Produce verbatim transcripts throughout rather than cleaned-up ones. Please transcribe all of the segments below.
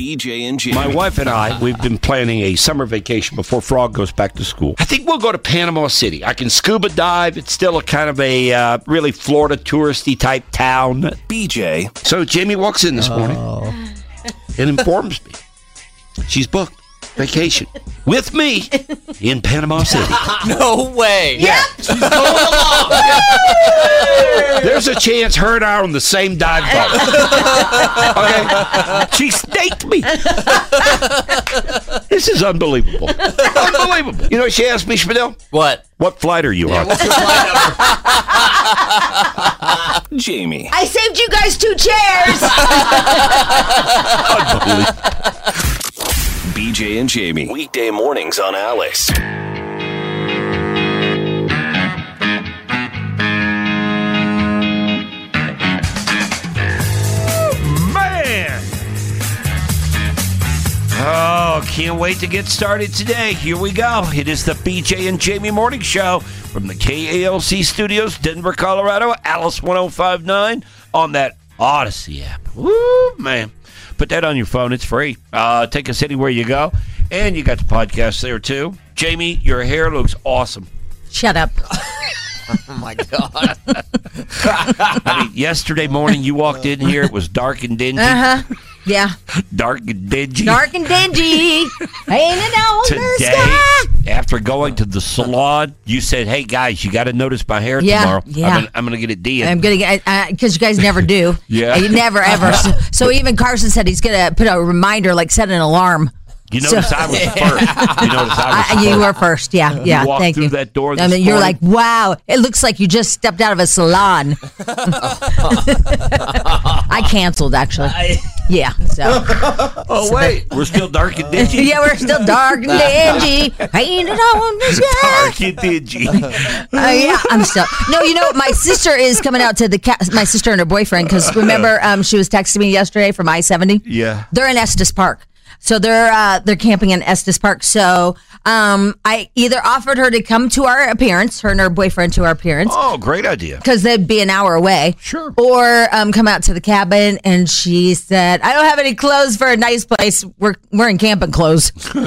B J and Jamie. My wife and I, we've been planning a summer vacation before Frog goes back to school. I think we'll go to Panama City. I can scuba dive. It's still a kind of a uh, really Florida touristy type town. B J. So Jamie walks in this morning and informs me she's booked vacation with me in Panama City. No way. Yep. She's going along. There's a chance her and I are on the same dive boat. Okay? She staked me. This is unbelievable. Unbelievable. You know what she asked me, Spadell? What? What flight are you Yeah, on? what's your flight number? Jamie. I saved you guys two chairs. Unbelievable. B J and Jamie. Weekday mornings on Alice. Man! Oh, can't wait to get started today. Here we go. It is the B J and Jamie Morning Show from the K A L C studios, Denver, Colorado, Alice one oh five point nine on that Odyssey app. Woo, man. Put that on your phone. It's free. Uh, take us anywhere you go. And you got the podcast there, too. Jamie, your hair looks awesome. Shut up. Oh, my God. I mean, yesterday morning you walked in here. It was dark and dingy. Uh-huh. Yeah. Dark and dingy. Dark and dingy. Ain't it on the Today, sky? after going to the salon, you said, hey, guys, you got to notice my hair Yeah, tomorrow. yeah. I'm gonna, I'm gonna get it done. I'm gonna get because you guys never do. Yeah. You never ever. So, so even Carson said he's gonna put a reminder, like set an alarm. You notice So- I was first. You notice I was I, first. you were first. Yeah, yeah. You walked Thank through you. that door I this mean, you're morning. like, wow. It looks like you just stepped out of a salon. I canceled actually. Yeah. So. Oh, wait. We're still dark and dingy? Yeah, we're still dark and dingy. Ain't it on the sky? Dark and dingy. Uh, yeah, I'm still. No, you know, my sister is coming out to the ca- my sister and her boyfriend because remember, um, she was texting me yesterday from I seventy. Yeah. They're in Estes Park, so they're uh, they're camping in Estes Park. So um, I either offered her to come to our appearance, her and her boyfriend to our appearance, Oh, great idea. because they'd be an hour away. Sure. Or um, come out to the cabin, and she said, "I don't have any clothes for a nice place. We're we're in camping clothes."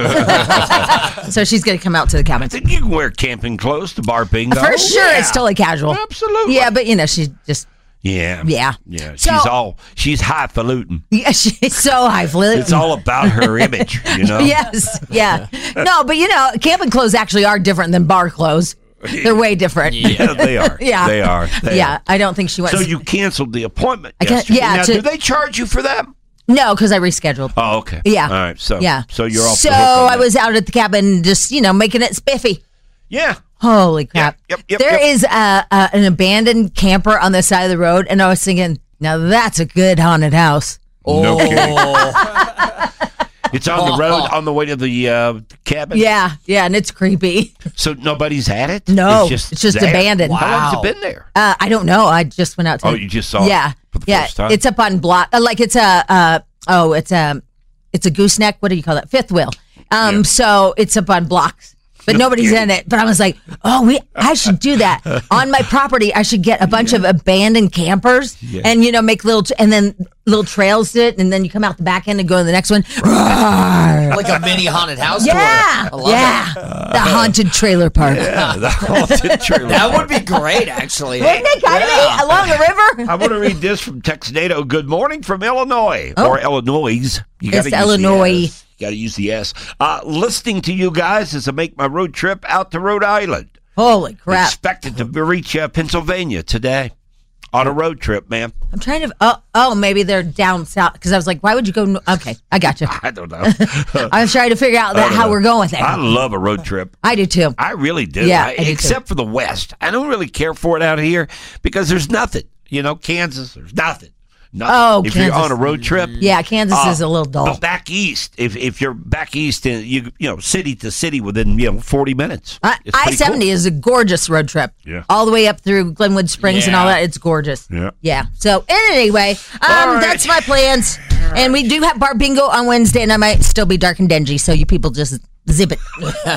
So she's gonna come out to the cabin. I think you can wear camping clothes to bar bingo. For sure, Yeah. it's totally casual. Absolutely. Yeah, but you know, she just Yeah. Yeah. Yeah. She's So- all, she's highfalutin. yeah, she's so highfalutin. It's all about her image, you know? Yes, yeah. No, but you know, camping clothes actually are different than bar clothes. They're way different. Yeah, they are. Yeah. They are. They yeah, are. I don't think she went. So you canceled the appointment I can't- yesterday. yeah, Now, to- do they charge you for that? No, because I rescheduled. Oh, okay. Yeah. All right. So, yeah. so you're off So the hook on I that. was out at the cabin, just you know, making it spiffy. Yeah. Holy crap! Yep, yep, There yep. is a, a, an abandoned camper on the side of the road, and I was thinking, now that's a good haunted house. No kidding. Oh. It's on the road on the way to the uh, cabin. Yeah, yeah, and it's creepy. So nobody's at it? No, It's just, it's just there? abandoned. How long has Wow. it been there? Uh, I don't know. I just went out to. Oh, you just saw Yeah, it for the yeah. first time? It's up on block. Uh, like it's a. Uh, oh, it's a. It's a gooseneck. What do you call that? Fifth wheel. Um. Yeah. So it's up on blocks, but No nobody's kidding. in it. But I was like, oh, we. I should do that on my property. I should get a bunch of abandoned campers Yeah. and you know make little t- and then little trails to it, and then you come out the back end and go to the next one. Like a mini haunted house Yeah, tour. I love yeah. it. The haunted trailer park. Yeah, the haunted trailer. That would be great, actually. Wouldn't it kind of Yeah. be along the river? I want to read this from Texnado. Good morning from Illinois. Oh. Or Illinois. You It's gotta use Illinois. The S. You got to use the S. Uh, listening to you guys as I make my road trip out to Rhode Island. Holy crap! Expected to reach uh, Pennsylvania today on a road trip, man. I'm trying to. Oh, oh, maybe they're down south. Because I was like, why would you go? No- okay, I got you. I don't know. I was trying to figure out that I don't how know. we're going there. I love a road trip. I do too. I really do. Yeah, I, I do too. except for the West. I don't really care for it out here because there's nothing. You know, Kansas, there's nothing. Nothing. Oh, if Kansas. you're on a road trip. Yeah, Kansas uh, is a little dull. But back east, if if you're back east, in, you you know, city to city within you know forty minutes. I It's pretty seventy cool. is a gorgeous road trip. Yeah. All the way up through Glenwood Springs and all Yeah. that. It's gorgeous. Yeah. Yeah. So anyway, um, All right. that's my plans. And we do have bar bingo on Wednesday, and I might still be dark and dingy. So you people just zip it.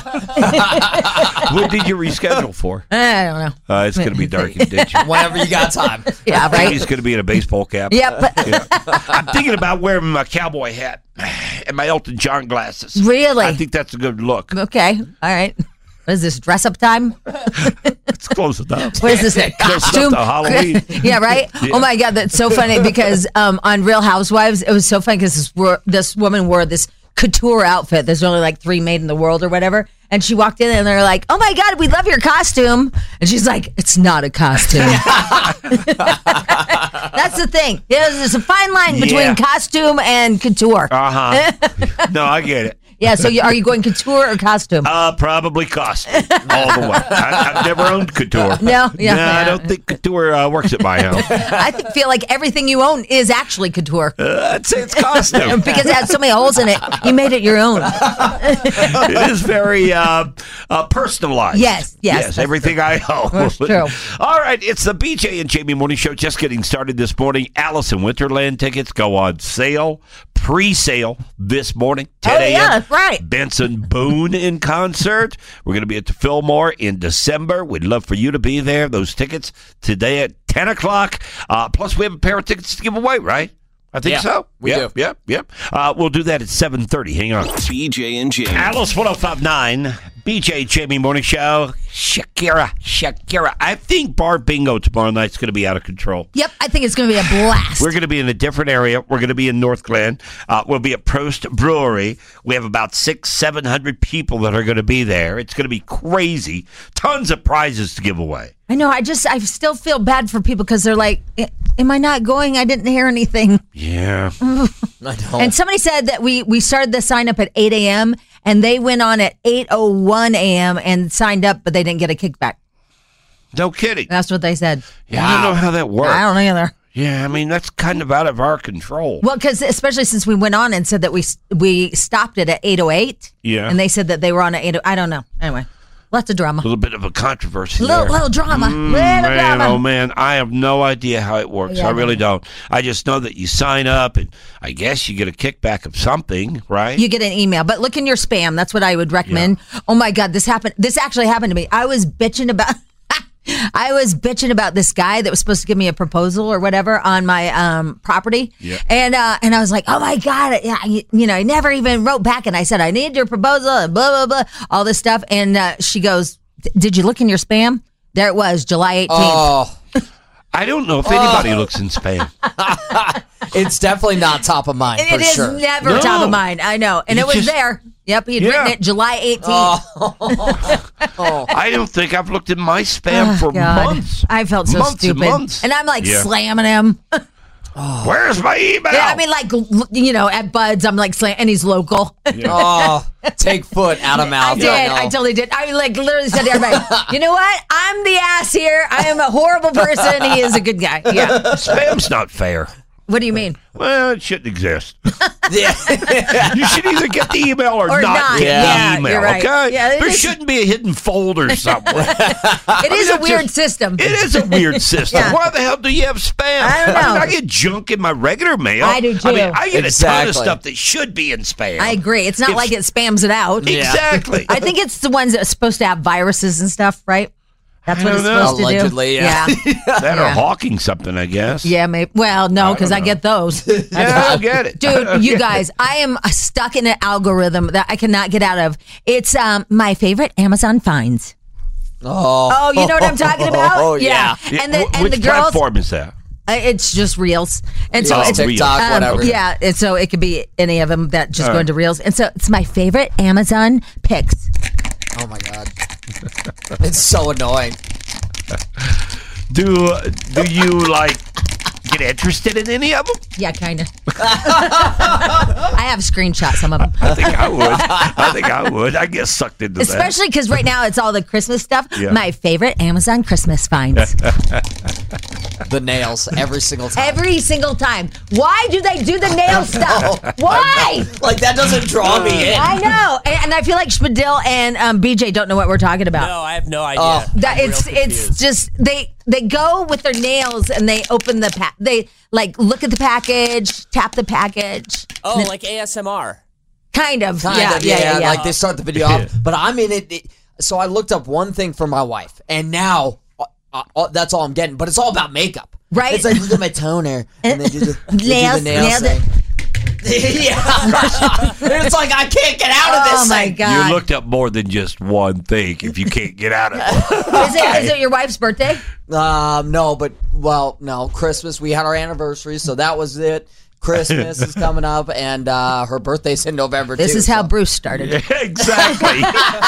What did you reschedule for? I don't know. Uh, it's going to be dark and dingy. Whenever you got time. Yeah. I think Right. he's going to be in a baseball cap. Yep. Yeah. I'm thinking about wearing my cowboy hat. and my Elton John glasses. Really? I think that's a good look. Okay. All right. What is this, dress up time? It's close enough. What is this, a costume? to Halloween. Yeah, right? Yeah. Oh, my God, that's so funny because um, on Real Housewives, it was so funny because this, wor- this woman wore this couture outfit. There's only like three made in the world or whatever. And she walked in and they're like, oh, my God, we love your costume. And she's like, it's not a costume. That's the thing. There's, there's a fine line between Yeah. costume and couture. Uh-huh. No, I get it. Yeah, so you, are you going couture or costume? Uh, probably costume all the way. I, I've never owned couture. No, yeah, no, I yeah. don't think couture uh, works at my house. I th- feel like everything you own is actually couture. Uh, I'd say it's costume. Because it had so many holes in it, you made it your own. It is very uh, uh, personalized. Yes, yes, yes. that's Everything I own. That's true. All right, it's the B J and Jamie Morning Show. Just getting started this morning. Alice in Winterland tickets go on sale, pre-sale this morning, ten Oh, a.m. yeah, that's right. Benson Boone in concert. We're going to be at the Fillmore in December. We'd love for you to be there. Those tickets today at ten o'clock. Uh, plus, we have a pair of tickets to give away, right? I think Yeah, so. we yep, do. Yep, yep. Uh, we'll do that at seven thirty. Hang on. B J and Jamie. Alice one oh five point nine, B J Jamie Morning Show. Shakira, Shakira. I think Bar Bingo tomorrow night's going to be out of control. Yep, I think it's going to be a blast. We're going to be in a different area. We're going to be in North Glen. Uh, we'll be at Prost Brewery. We have about six, seven hundred people that are going to be there. It's going to be crazy. Tons of prizes to give away. I know. I just, I still feel bad for people because they're like, am I not going? I didn't hear anything. Yeah. I know. And somebody said that we, we started the sign up at eight a.m. and they went on at eight oh one a.m. and signed up, but they didn't get a kickback. No kidding. That's what they said. Yeah, I don't know how that works. I don't either. Yeah, I mean, that's kind of out of our control. Well, because especially since we went on and said that we we stopped it at eight oh eight. Yeah. And they said that they were on at eight oh I don't know. Anyway, lots of drama. A little bit of a controversy Little, there. little drama. Mm, little man, drama. oh man, I have no idea how it works. Yeah, I really I don't. I just know that you sign up, and I guess you get a kickback of something, right? You get an email, but look in your spam. That's what I would recommend. Oh my God, this happened. This actually happened to me. I was bitching about. I was bitching about this guy that was supposed to give me a proposal or whatever on my um, property, Yeah. and uh, and I was like, oh my God, yeah, you, you know, he never even wrote back, and I said, I need your proposal, and blah blah blah, all this stuff, and uh, she goes, did you look in your spam? There it was, July eighteenth. Oh, I don't know if anybody looks in spam. it's definitely not top of mind It for is sure. never No. top of mind. I know, and You it was just- there. Yep, he'd Yeah. written it July eighteenth. Oh, I don't think I've looked in my spam Oh, for God. months. I felt so Months and stupid, months. and I'm like Yeah. slamming him. Where's my email? Yeah, I mean, like, l- you know, at Bud's, I'm like, slam- and he's local. oh, take foot out of mouth. I did. I totally did. I like literally said to everybody, you know what? I'm the ass here. I am a horrible person. He is a good guy. Yeah. Spam's not fair. What do you mean? Well, it shouldn't exist. Yeah. You should either get the email or, Or not, not. get Yeah, the email. you're right. Okay, Yeah, it there is- shouldn't be a hidden folder somewhere. It is a that's weird just- system. It is a weird system. Yeah. Why the hell do you have spam? I don't I, mean, know. I get junk in my regular mail. I do, I mean, too. I get a ton Exactly. of stuff that should be in spam. I agree. It's not If- like it spams it out. Yeah. Exactly. I think it's the ones that are supposed to have viruses and stuff, right? That's I what don't it's know. supposed Allegedly, to do. yeah. that or yeah. hawking something, I guess. Yeah, maybe. Well, no, because I, know. get those. Yeah, I get it. Dude, you guys, I am stuck in an algorithm that I cannot get out of. It's um my favorite Amazon finds. Oh. Oh, you know what I'm talking about? Oh, yeah. Yeah, And the wh- and which the girls, platform is that? uh, it's just Reels, and so Oh, it's TikTok, Reels. whatever. yeah, and so it could be any of them that just All go right. into Reels, and so it's my favorite Amazon picks. Oh my God. It's so annoying. Do do you like get interested in any of them? Yeah, kind of. I have screenshots some of them. I think I would. I think I would. I get sucked into that. Especially because right now it's all the Christmas stuff. Yeah. My favorite Amazon Christmas finds. The nails every single time. Every single time. Why do they do the nail stuff? Why? Like that doesn't draw me in. I know. And, and I feel like Spadil and um, B J don't know what we're talking about. No, I have no idea. Oh. That I'm real it's it's confused. just they they go with their nails and they open the pa- they like look at the package, tap the package. oh, like A S M R. Kind of. Kind yeah, of, yeah, yeah, yeah. Like they start the video off, but I'm in it, it. So I looked up one thing for my wife, and now uh, uh, that's all I'm getting. But it's all about makeup, Right. It's like look at my toner, and they do the, they do Nails, the nail nails thing. it. yeah. It's like, I can't get out of this Oh my thing. God. You looked up more than just one thing if you can't get out of it. Is it, is it your wife's birthday? Um, no, but, well, no, Christmas. We had our anniversary, so that was it. Christmas is coming up, and uh, her birthday's in November, This too. is how so. Bruce started. Exactly.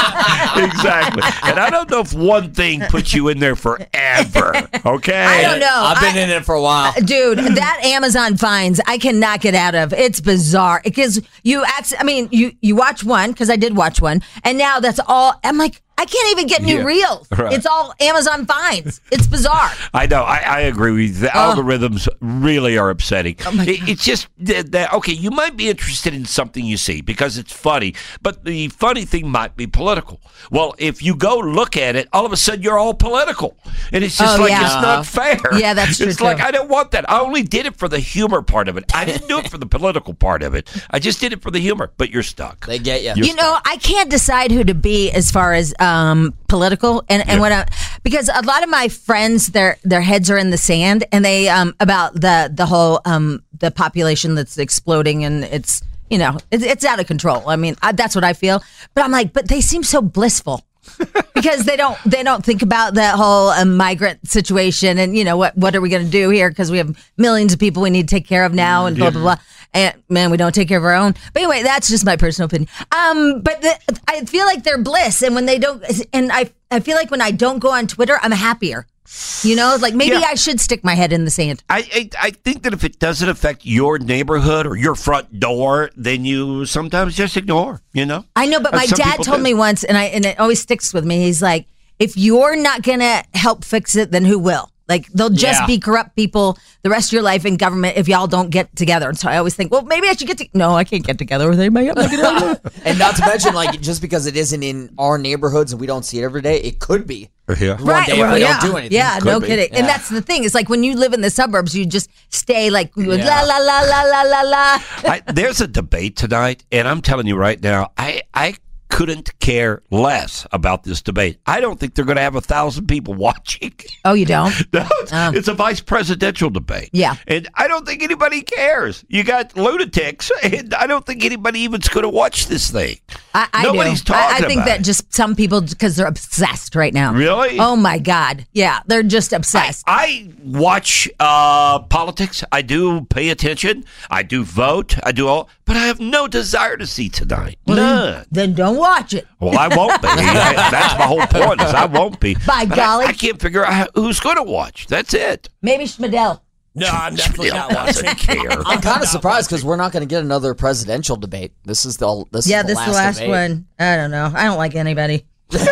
Exactly. And I don't know if one thing puts you in there forever. Okay. I don't know. I've been I- in it for a while. Dude, that Amazon finds I cannot get out of. It's bizarre because you act. I mean, you you watch one because I did watch one, and now that's all. I'm like, I can't even get new Yeah, reels. right. It's all Amazon finds. It's bizarre. I know. I, I agree with you. The algorithms really are upsetting. Oh my It- it's just that, that, okay, you might be interested in something you see because it's funny, but the funny thing might be political. Well, if you go look at it, all of a sudden you're all political. And it's just Oh, like, yeah. it's not fair. Yeah, that's true, It's like, too. I don't want that. I only did it for the humor part of it. I didn't do it for the political part of it. I just did it for the humor, but you're stuck. They get you. You're You know, I can't decide who to be as far as um, political, and and when I, because a lot of my friends, their their heads are in the sand, and they um about the the whole um the population that's exploding, and it's you know it's, it's out of control. I mean, I, that's what I feel. But I'm like, but they seem so blissful. Because they don't they don't think about that whole um, migrant situation, and you know what what are we going to do here, because we have millions of people we need to take care of now, and blah blah blah. And man, we don't take care of our own. But anyway, that's just my personal opinion. Um, but the, I feel like they're bliss, and when they don't, and I I feel like when I don't go on Twitter, I'm happier. You know, like maybe Yeah. I should stick my head in the sand. I, I I think that if it doesn't affect your neighborhood or your front door, then you sometimes just ignore, you know? I know, but Uh, my some dad people told do. me once, and I and it always sticks with me. He's like, if you're not gonna help fix it, then who will? Like they'll just Yeah. be corrupt people the rest of your life in government if y'all don't get together. And so I always think, well, maybe I should get to. No, I can't get together with anybody. I'm not gonna- And not to mention, like, just because it isn't in our neighborhoods and we don't see it every day, it could be. Yeah. One day if well, we yeah. don't do anything. Yeah, Could no be. kidding. And Yeah. that's the thing. It's like when you live in the suburbs, you just stay like la Yeah. la la la la la la. I, there's a debate tonight, and I'm telling you right now, I, I couldn't care less about this debate. I don't think they're going to have a thousand people watching. Oh, you don't? No, it's, Oh. it's a vice presidential debate. Yeah. And I don't think anybody cares. You got lunatics, and I don't think anybody even's going to watch this thing. I, I Nobody's do. talking I, I think about that it. just some people, because they're obsessed right now. Really? Oh my God. Yeah, they're just obsessed. I watch uh, politics. I do pay attention. I do vote. I do all, but I have no desire to see tonight. None. Then don't watch it. Well, I won't be. I- that's my whole point. Is I won't be. By But golly. I, I can't figure out how, who's going to watch. That's it. Maybe Schmidl. No, I'm definitely not watching. doesn't care. I'm kind of surprised because we're not going to get another presidential debate. This is the this Yeah, is the this last is the last debate. one. I don't know. I don't like anybody.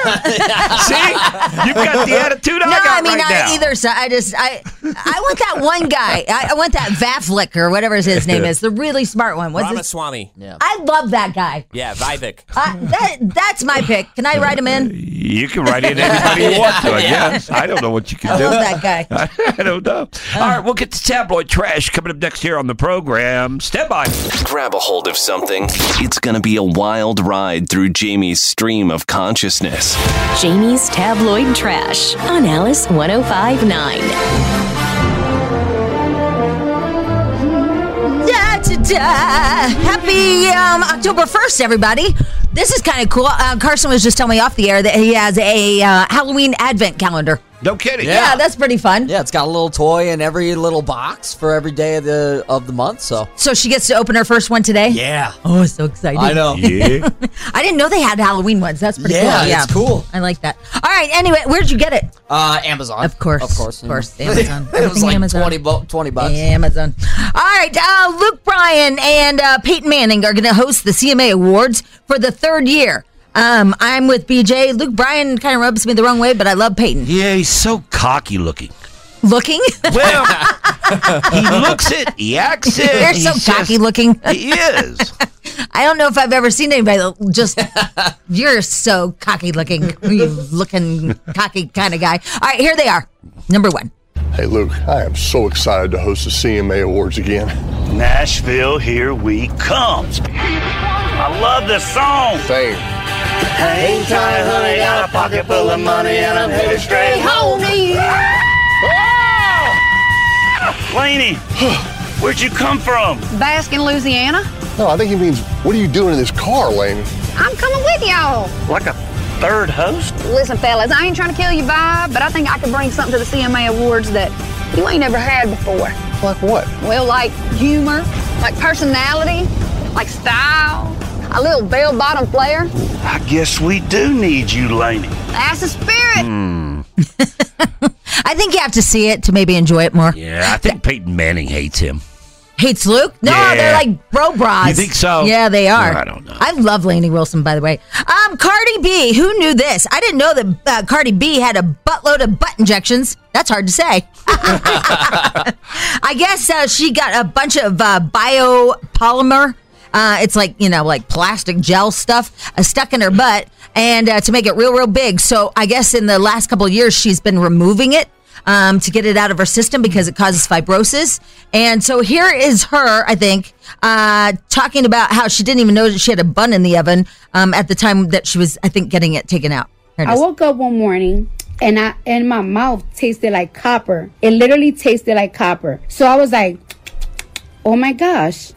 See, you've got the attitude I No, got I mean right not now. either side. I just I I want that one guy. I, I want that Vaflik or whatever his name is, the really smart one. What's his? Ramaswamy. I love that guy. Yeah, Vivek. I, that that's my pick. Can I write him in? You can write in anybody you want to. I guess. I don't know what you can I do. love that guy. I don't know. All right, we'll get to tabloid trash coming up next here on the program. Stand by. Grab a hold of something. It's going to be a wild ride through Jamie's stream of consciousness. Jamie's Tabloid Trash on Alice one oh five point nine. Da, da, da. Happy um, October first, everybody. This is kind of cool. Uh, Carson was just telling me off the air that he has a uh, Halloween advent calendar. No kidding. Yeah, that's pretty fun. Yeah, it's got a little toy in every little box for every day of the of the month. So So she gets to open her first one today? yeah, Oh, so excited. I know. Yeah. I didn't know they had Halloween ones. That's pretty Yeah, cool. Yeah, it's cool. I like that. All right, anyway, where'd you get it? Uh, Amazon, Of course. of course, Of course, yeah. Amazon. it was Everything like Amazon. twenty, bu- twenty bucks. Amazon. All right, uh, Luke Bryan and uh, Peyton Manning are going to host the C M A Awards for the third year. Um, I'm with B J. Luke Bryan kind of rubs me the wrong way, but I love Peyton. Yeah, he's so cocky looking. Looking? Well, he looks it. He acts it. You're so he's cocky just- looking. He is. I don't know if I've ever seen anybody that just, you're so cocky looking, you looking cocky kind of guy. All right, here they are. Number one. Hey Luke, I am so excited to host the C M A Awards again. Nashville, here we come. I love this song. Same. Hang tight, honey, got a pocket full of money, and I'm headed straight home to you. Laney, Where'd you come from? Baskin, Louisiana. No, I think he means, what are you doing in this car, Laney? I'm coming with y'all. Like a third host? Listen, fellas, I ain't trying to kill your vibe, but I think I could bring something to the C M A Awards that you ain't never had before. Like what? Well, like humor, like personality, like style, a little bell-bottom flair. I guess we do need you, Laney. That's the spirit. Hmm. I think you have to see it to maybe enjoy it more. Yeah, I think Peyton Manning hates him. Hates Luke? No, Yeah. they're like bro bras. You think so? Yeah, they are. I don't know. I love Lainey Wilson, by the way. Um, Cardi B. Who knew this? I didn't know that uh, Cardi B had a buttload of butt injections. That's hard to say. I guess uh, she got a bunch of uh, biopolymer. Uh, it's like, you know, like plastic gel stuff uh, stuck in her butt, and uh, to make it real, real big. So I guess in the last couple of years, she's been removing it. Um, to get it out of her system because it causes fibrosis. And so here is her, I think, uh, talking about how she didn't even know that she had a bun in the oven um, at the time that she was, I think, getting it taken out. Here it I is. woke up one morning and I and my mouth tasted like copper. It literally tasted like copper. So I was like, oh my gosh,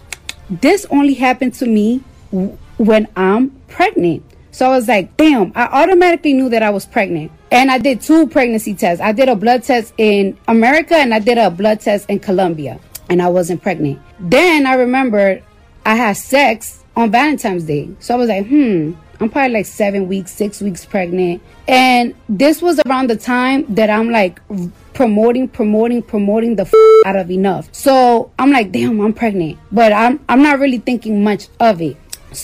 this only happened to me w- when I'm pregnant. So I was like, damn, I automatically knew that I was pregnant. And I did two pregnancy tests. I did a blood test in America and I did a blood test in Colombia. And I wasn't pregnant. Then I remembered I had sex on Valentine's Day. So I was like, hmm, I'm probably like seven weeks, six weeks pregnant. And this was around the time that I'm like promoting, promoting, promoting the f- out of enough. So I'm like, damn, I'm pregnant. But I'm I'm not really thinking much of it.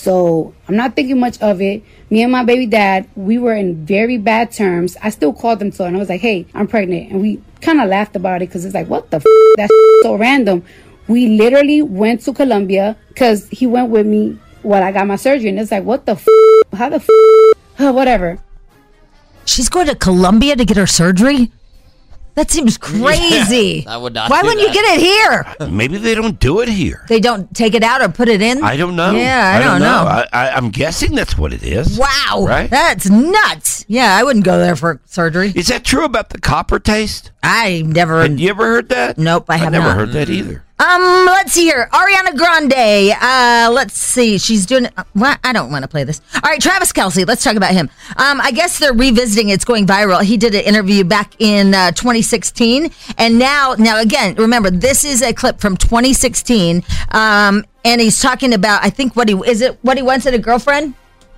So I'm not thinking much of it. Me and my baby dad, we were in very bad terms. I still called him so, and I was like, hey, I'm pregnant. And we kind of laughed about it because it's like, what the f? That's so random. We literally went to Colombia because he went with me while I got my surgery. And it's like, what the f? How the f? Whatever. She's going to Colombia to get her surgery? That seems crazy. I would not Why do wouldn't you that. get it here? Maybe they don't do it here. They don't take it out or put it in? I don't know. Yeah, I, don't know. I, I, I'm guessing that's what it is. Wow. Right? That's nuts. Yeah, I wouldn't go there for surgery. Is that true about the copper taste? I never. Had you ever heard that? Nope, I have never not. heard that either. Um, let's see here. Ariana Grande. Uh, let's see. She's doing. Uh, well, I don't want to play this. All right, Travis Kelce. Let's talk about him. Um, I guess they're revisiting. It's going viral. He did an interview back in uh, twenty sixteen, and now, now again, remember this is a clip from twenty sixteen. Um, and he's talking about. I think what he is it. What he wants in a girlfriend.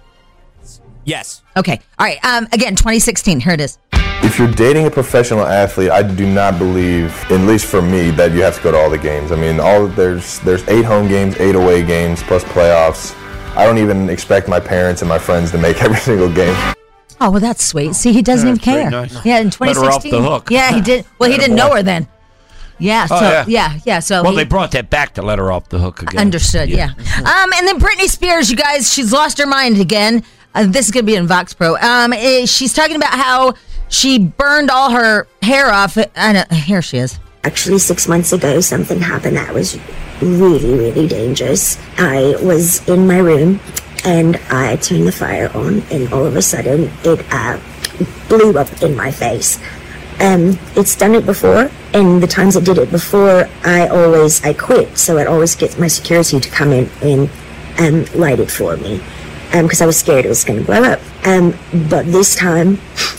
Yes. Okay. All right. Um, again, twenty sixteen. Here it is. If you're dating a professional athlete, I do not believe, at least for me, that you have to go to all the games. I mean, all there's there's eight home games, eight away games, plus playoffs. I don't even expect my parents and my friends to make every single game. Oh, well, that's sweet. See, he doesn't Yeah, even care. pretty nice. Yeah, in twenty Let sixteen. her off the hook. Yeah, he did. Well, he Let her didn't know boy. her then. Yeah. So Oh, yeah. yeah, yeah. So Well, he, they brought that back to let her off the hook again. understood. Yeah. Um, and then Britney Spears, you guys, she's lost her mind again. Uh, this is gonna be in Vox Pro. Um, eh, she's talking about how she burned all her hair off. I know, here she is. Actually, six months ago, something happened that was really, really dangerous. I was in my room and I turned the fire on, and all of a sudden it uh, blew up in my face. Um, it's done it before, and the times it did it before, I always, I quit. So it always gets my security to come in and um, light it for me. Um, because I was scared it was going to blow up. Um, but this time,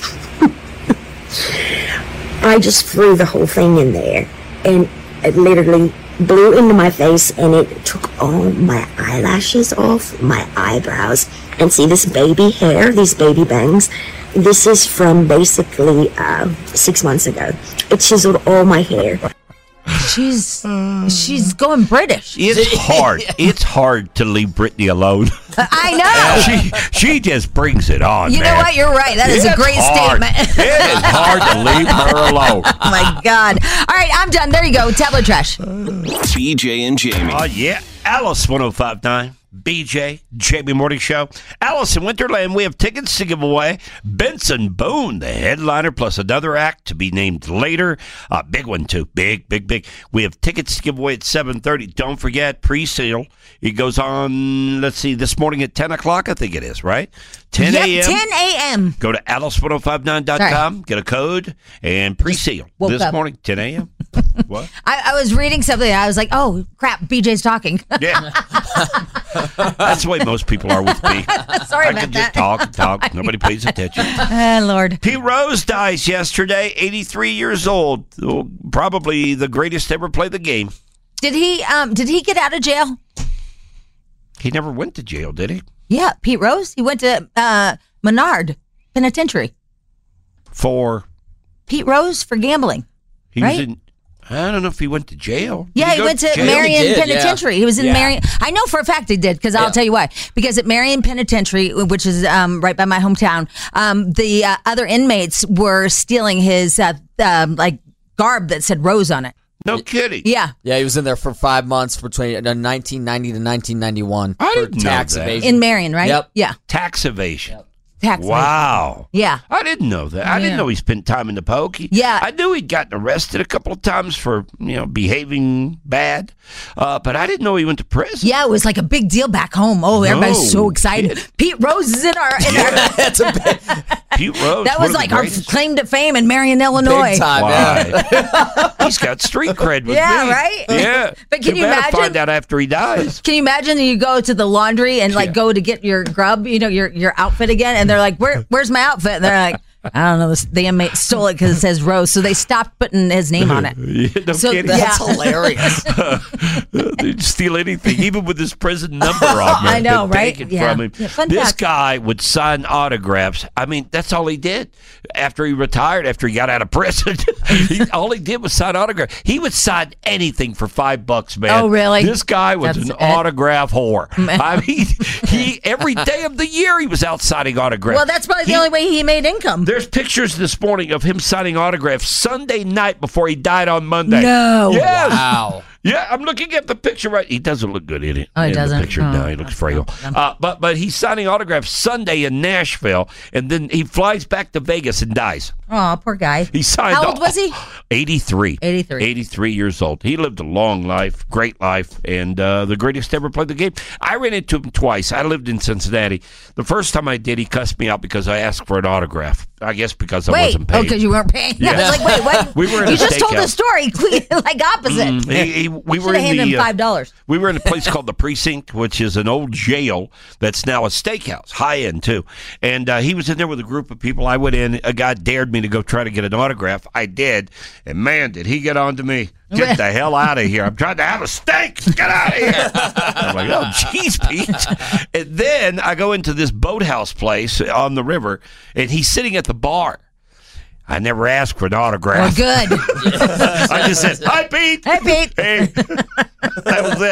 I just threw the whole thing in there, and it literally blew into my face, and it took all my eyelashes off, my eyebrows, and see this baby hair, these baby bangs. This is from basically uh, six months ago. It chiseled all my hair. She's she's going British. It's hard. It's hard to leave Britney alone. I know. she she just brings it on. You know man. what? You're right. That is a It's great hard. statement. It is hard to leave her alone. Oh my God. All right, I'm done. There you go. Tablet trash. B J and Jamie. Oh, yeah. Alice one oh five point nine. B J, Jamie Morning Show. Alice in Winterland, we have tickets to give away. Benson Boone, the headliner, plus another act to be named later. A big one, too. Big, big, big. We have tickets to give away at seven thirty. Don't forget, pre-sale. It goes on, let's see, this morning at ten o'clock, I think it is, right? ten a.m. Yep, ten a.m. Go to alice ten fifty-nine dot com, get a code, and pre-sale woke this up. morning, ten a.m. What? I, I was reading something. I was like, oh, crap, B J's talking. Yeah. That's the way most people are with me. Sorry I about can that. just talk and talk. Nobody pays attention. Oh, Lord. Pete Rose dies yesterday, eighty-three years old. Probably the greatest to ever play the game. Did he, um, did he get out of jail? He never went to jail, did he? Yeah, Pete Rose. He went to uh, Menard Penitentiary. For? Pete Rose for gambling. He right? was in... I don't know if he went to jail. Did Yeah, he, go went to jail? Marion He did, Penitentiary. yeah. He was in Yeah. Marion. I know for a fact he did because I'll Yeah. tell you why. Because at Marion Penitentiary, which is um, right by my hometown, um, the uh, other inmates were stealing his uh, um, like garb that said Rose on it. No kidding. Yeah. Yeah, he was in there for five months between uh, nineteen ninety to nineteen ninety-one I for didn't know tax that. evasion. In Marion, right? Yep. Yeah. Tax evasion. Tax Wow. Yeah. I didn't know that. I Yeah. didn't know he spent time in the poke. He- Yeah. I knew he'd gotten arrested a couple of times for, you know, behaving bad, uh, but I didn't know he went to prison. Yeah, it was like a big deal back home. Oh, everybody's so excited. kidding. Pete Rose is in our. In our That's a big, Pete Rose. that one was of the like our greatest. claim to fame in Marion, Illinois. big time. Yeah. Why? He's got street cred with Yeah, me. right? Yeah. But can Too you bad to imagine? find out after he dies. Can you imagine you go to the laundry and like Yeah. go to get your grub, you know, your your outfit again, and they're like, "Where where's my outfit?" And they're like, "I don't know. This, the inmate stole it because it says Rose." So they stopped putting his name on it. Yeah, no So kidding. That's Yeah. hilarious. They'd steal anything, even with his prison number on there. I know, They'd right? take it Yeah. from him. Yeah, fun this fact. guy would sign autographs. I mean, that's all he did after he retired, after he got out of prison. he, all he did was sign autographs. He would sign anything for five bucks, man. Oh, really? This guy was That's an it. autograph whore. I mean, he every day of the year he was out signing autographs. Well, that's probably He- the only way he made income. There's pictures this morning of him signing autographs Sunday night before he died on Monday. No. Yes. Wow. Yeah, I'm looking at the picture right. He doesn't look good in it. Oh, he in doesn't? The picture. Oh, no, he looks frail. Uh, but but he's signing autographs Sunday in Nashville, and then he flies back to Vegas and dies. Oh, poor guy. He signed. How old was he? eighty-three. eighty-three. eighty-three years old. He lived a long life, great life, and uh, the greatest to ever play the game. I ran into him twice. I lived in Cincinnati. The first time I did, he cussed me out because I asked for an autograph. I guess because I Wait, wasn't oh, paid. because you weren't paying. Yeah. I was like, wait, what? We were in you a just told the steakhouse. story like opposite. Mm, he- he- we Should were have in handed the him uh, five dollars. we were in a place called the Precinct, which is an old jail that's now a steakhouse, high end too. And uh, he was in there with a group of people. I went in. A guy dared me to go try to get an autograph. I did, and man, did he get on to me! Get the hell out of here! I'm trying to have a steak. Get out of here! I'm like, oh, jeez, Pete. And then I go into this boathouse place on the river, and he's sitting at the bar. I never asked for an autograph. Well, good. I just said, "Hi, Pete." Hey, Pete. Hey, that was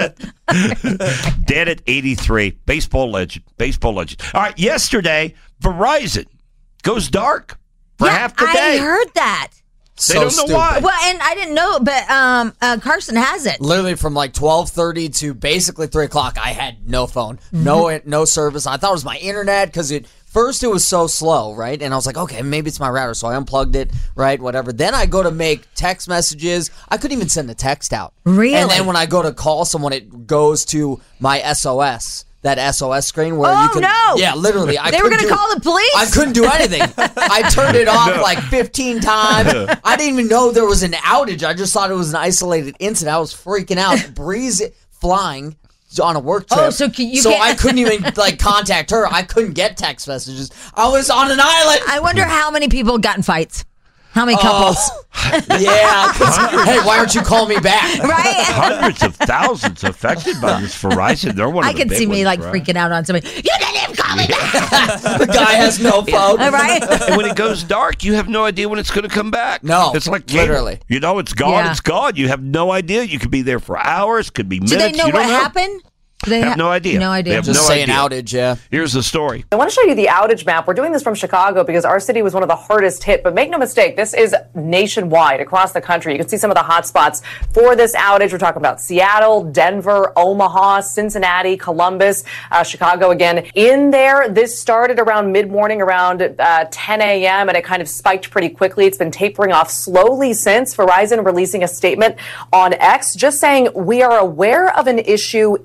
it. Dead at eighty-three. Baseball legend. Baseball legend. All right, yesterday, Verizon goes dark for Yeah, half the I day. heard that. They don't know why. Well, and I didn't know, but um, uh, Carson has it. Literally from like twelve thirty to basically three o'clock, I had no phone, no no service. I thought it was my internet because it first it was so slow, right? And I was like, okay, maybe it's my router, so I unplugged it, right? Whatever. Then I go to make text messages. I couldn't even send a text out. Really? And then when I go to call someone, it goes to my S O S. That S O S screen where Oh, you can, no. yeah, literally. I They were couldn't gonna do- call the police? I couldn't do anything. I turned it off No. like fifteen times. I didn't even know there was an outage. I just thought it was an isolated incident. I was freaking out. Breeze flying on a work trip. Oh, so can- you so can't- I couldn't even like contact her. I couldn't get text messages. I was on an island. I wonder how many people got in fights. How many couples? Yeah. 'cause, hey, why aren't you calling me back? Right? Hundreds of thousands affected by this Verizon. They're one of I the can big see me ones, like right? freaking out on somebody. You didn't even call me back. The guy has no phone. All right? And when it goes dark, you have no idea when it's going to come back. No, it's like cable. literally. You know, it's gone. Yeah. It's gone. You have no idea. You could be there for hours. Could be minutes. Do they know you what don't know. happened? Do they Have ha- no idea. No They idea. have Just no say an idea. outage, yeah. Here's the story. I want to show you the outage map. We're doing this from Chicago because our city was one of the hardest hit. But make no mistake, this is nationwide across the country. You can see some of the hot spots for this outage. We're talking about Seattle, Denver, Omaha, Cincinnati, Columbus, uh, Chicago again. In there, this started around mid-morning, around uh, ten a.m., and it kind of spiked pretty quickly. It's been tapering off slowly since. Verizon releasing a statement on X just saying, we are aware of an issue impacting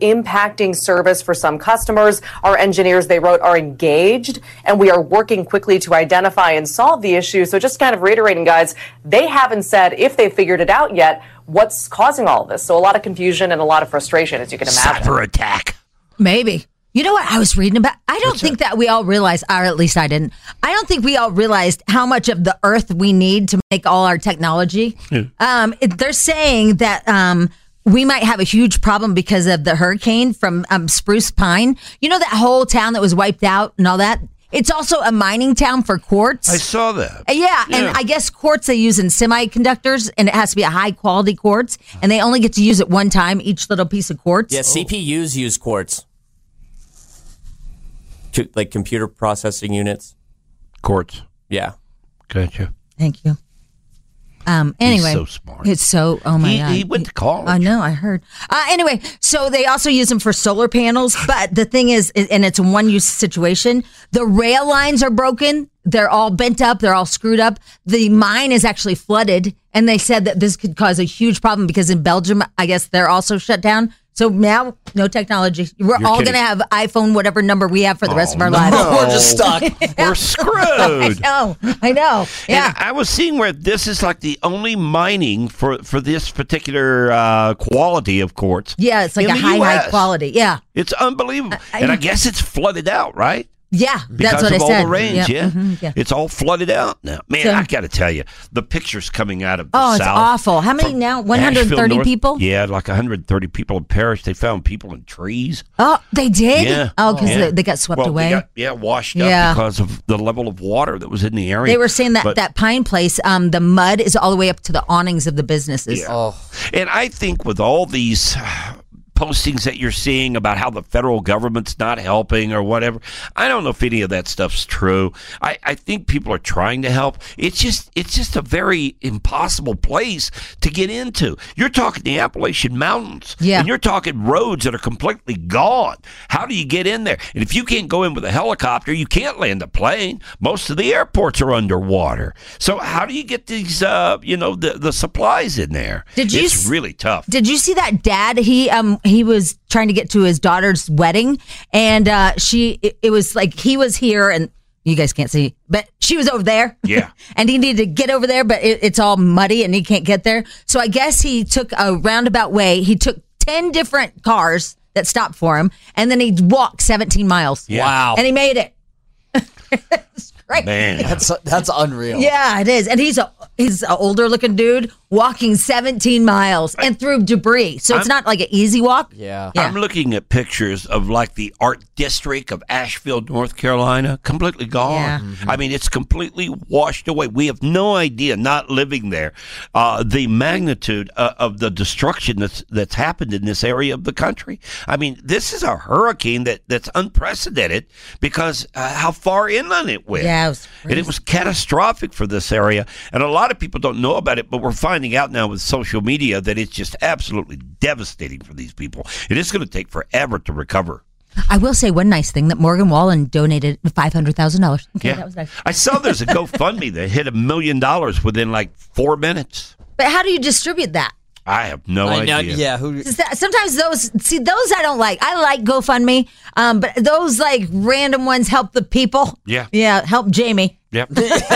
impacting service for some customers. Our engineers, they wrote, are engaged, and we are working quickly to identify and solve the issue. So just kind of reiterating, guys, they haven't said if they figured it out yet what's causing all of this. So a lot of confusion and a lot of frustration, as you can imagine. Cyber attack. Maybe. You know what I was reading about? I don't What's think that? that we all realized, or at least I didn't. I don't think we all realized how much of the earth we need to make all our technology. Yeah. Um, it, they're saying that um, we might have a huge problem because of the hurricane from um, Spruce Pine. You know that whole town that was wiped out and all that? It's also a mining town for quartz. I saw that. Uh, yeah, yeah, and I guess quartz they use in semiconductors, and it has to be a high quality quartz, and they only get to use it one time, each little piece of quartz. Yeah, C P Us use quartz. Like computer processing units. Quartz. Yeah. Gotcha. Thank you. Um. Anyway, He's so smart. It's so. Oh my he, god. He went to college. I know. I heard. Uh, anyway, so they also use them for solar panels, but the thing is, and it's a one-use situation. The rail lines are broken. They're all bent up. They're all screwed up. The mine is actually flooded, and they said that this could cause a huge problem because in Belgium, I guess they're also shut down. So now, no technology. We're You're all kidding. going to have iPhone, whatever number we have for the Oh, rest of our no. lives. We're just stuck. We're screwed. I know. I know. Yeah. And I was seeing where this is like the only mining for, for this particular uh, quality of quartz. Yeah, it's like in a the high, U S. high quality. Yeah. It's unbelievable. I- and I guess it's flooded out, right? Yeah, Because that's what of I all said. the rains, Yep. yeah. Mhm, yeah. It's all flooded out now. Man, So- I got to tell you, the pictures coming out of the Oh, it's south. awful. How many from now? one hundred thirty Asheville North- people? Yeah, like one hundred thirty people have perished. They found people in trees. Oh, they did? Yeah. Oh, because Yeah. they, they got swept well, away. They got, yeah, washed Yeah. up because of the level of water that was in the area. They were saying that But- that pine place, um, the mud is all the way up to the awnings of the businesses. Yeah. Oh, And I think with all these postings that you're seeing about how the federal government's not helping or whatever, I don't know if any of that stuff's true. I, I think people are trying to help. It's just it's just a very impossible place to get into. You're talking the Appalachian Mountains. Yeah. And you're talking roads that are completely gone. How do you get in there? And if you can't go in with a helicopter, you can't land a plane. Most of the airports are underwater. So how do you get these uh, you know, the, the supplies in there? Did you It's s- really tough. Did you see that dad? He um he was trying to get to his daughter's wedding, and uh, she it, it was like he was here, and you guys can't see, but she was over there. Yeah. And he needed to get over there, but it, it's all muddy, and he can't get there. So I guess he took a roundabout way. He took ten different cars that stopped for him, and then he walked seventeen miles. Yeah. wow. And he made it. It's great. Man. That's that's unreal. Yeah, it is. And he's a he's an older looking dude walking seventeen miles and through debris. So it's I'm- not like an easy walk. Yeah. Yeah. I'm looking at pictures of like the art district of Asheville, North Carolina, completely gone. Yeah. I mean, it's completely washed away. We have no idea, not living there, uh, the magnitude uh, of the destruction that's that's happened in this area of the country. I mean, this is a hurricane that, that's unprecedented because uh, how far inland it went. Yeah, it was and it was catastrophic for this area. And a lot of people don't know about it, but we're finding out now with social media that it's just absolutely devastating for these people. It is going to take forever to recover. I will say one nice thing that Morgan Wallen donated five hundred thousand dollars. Okay, Yeah. that was nice. I saw there's a GoFundMe that hit a million dollars within like four minutes. But how do you distribute that? I have no I know- idea. yeah. Who? Is that- Sometimes those, see, those I don't like. I like GoFundMe, um, but those like random ones help the people. Yeah. Yeah, help Jamie. Yep.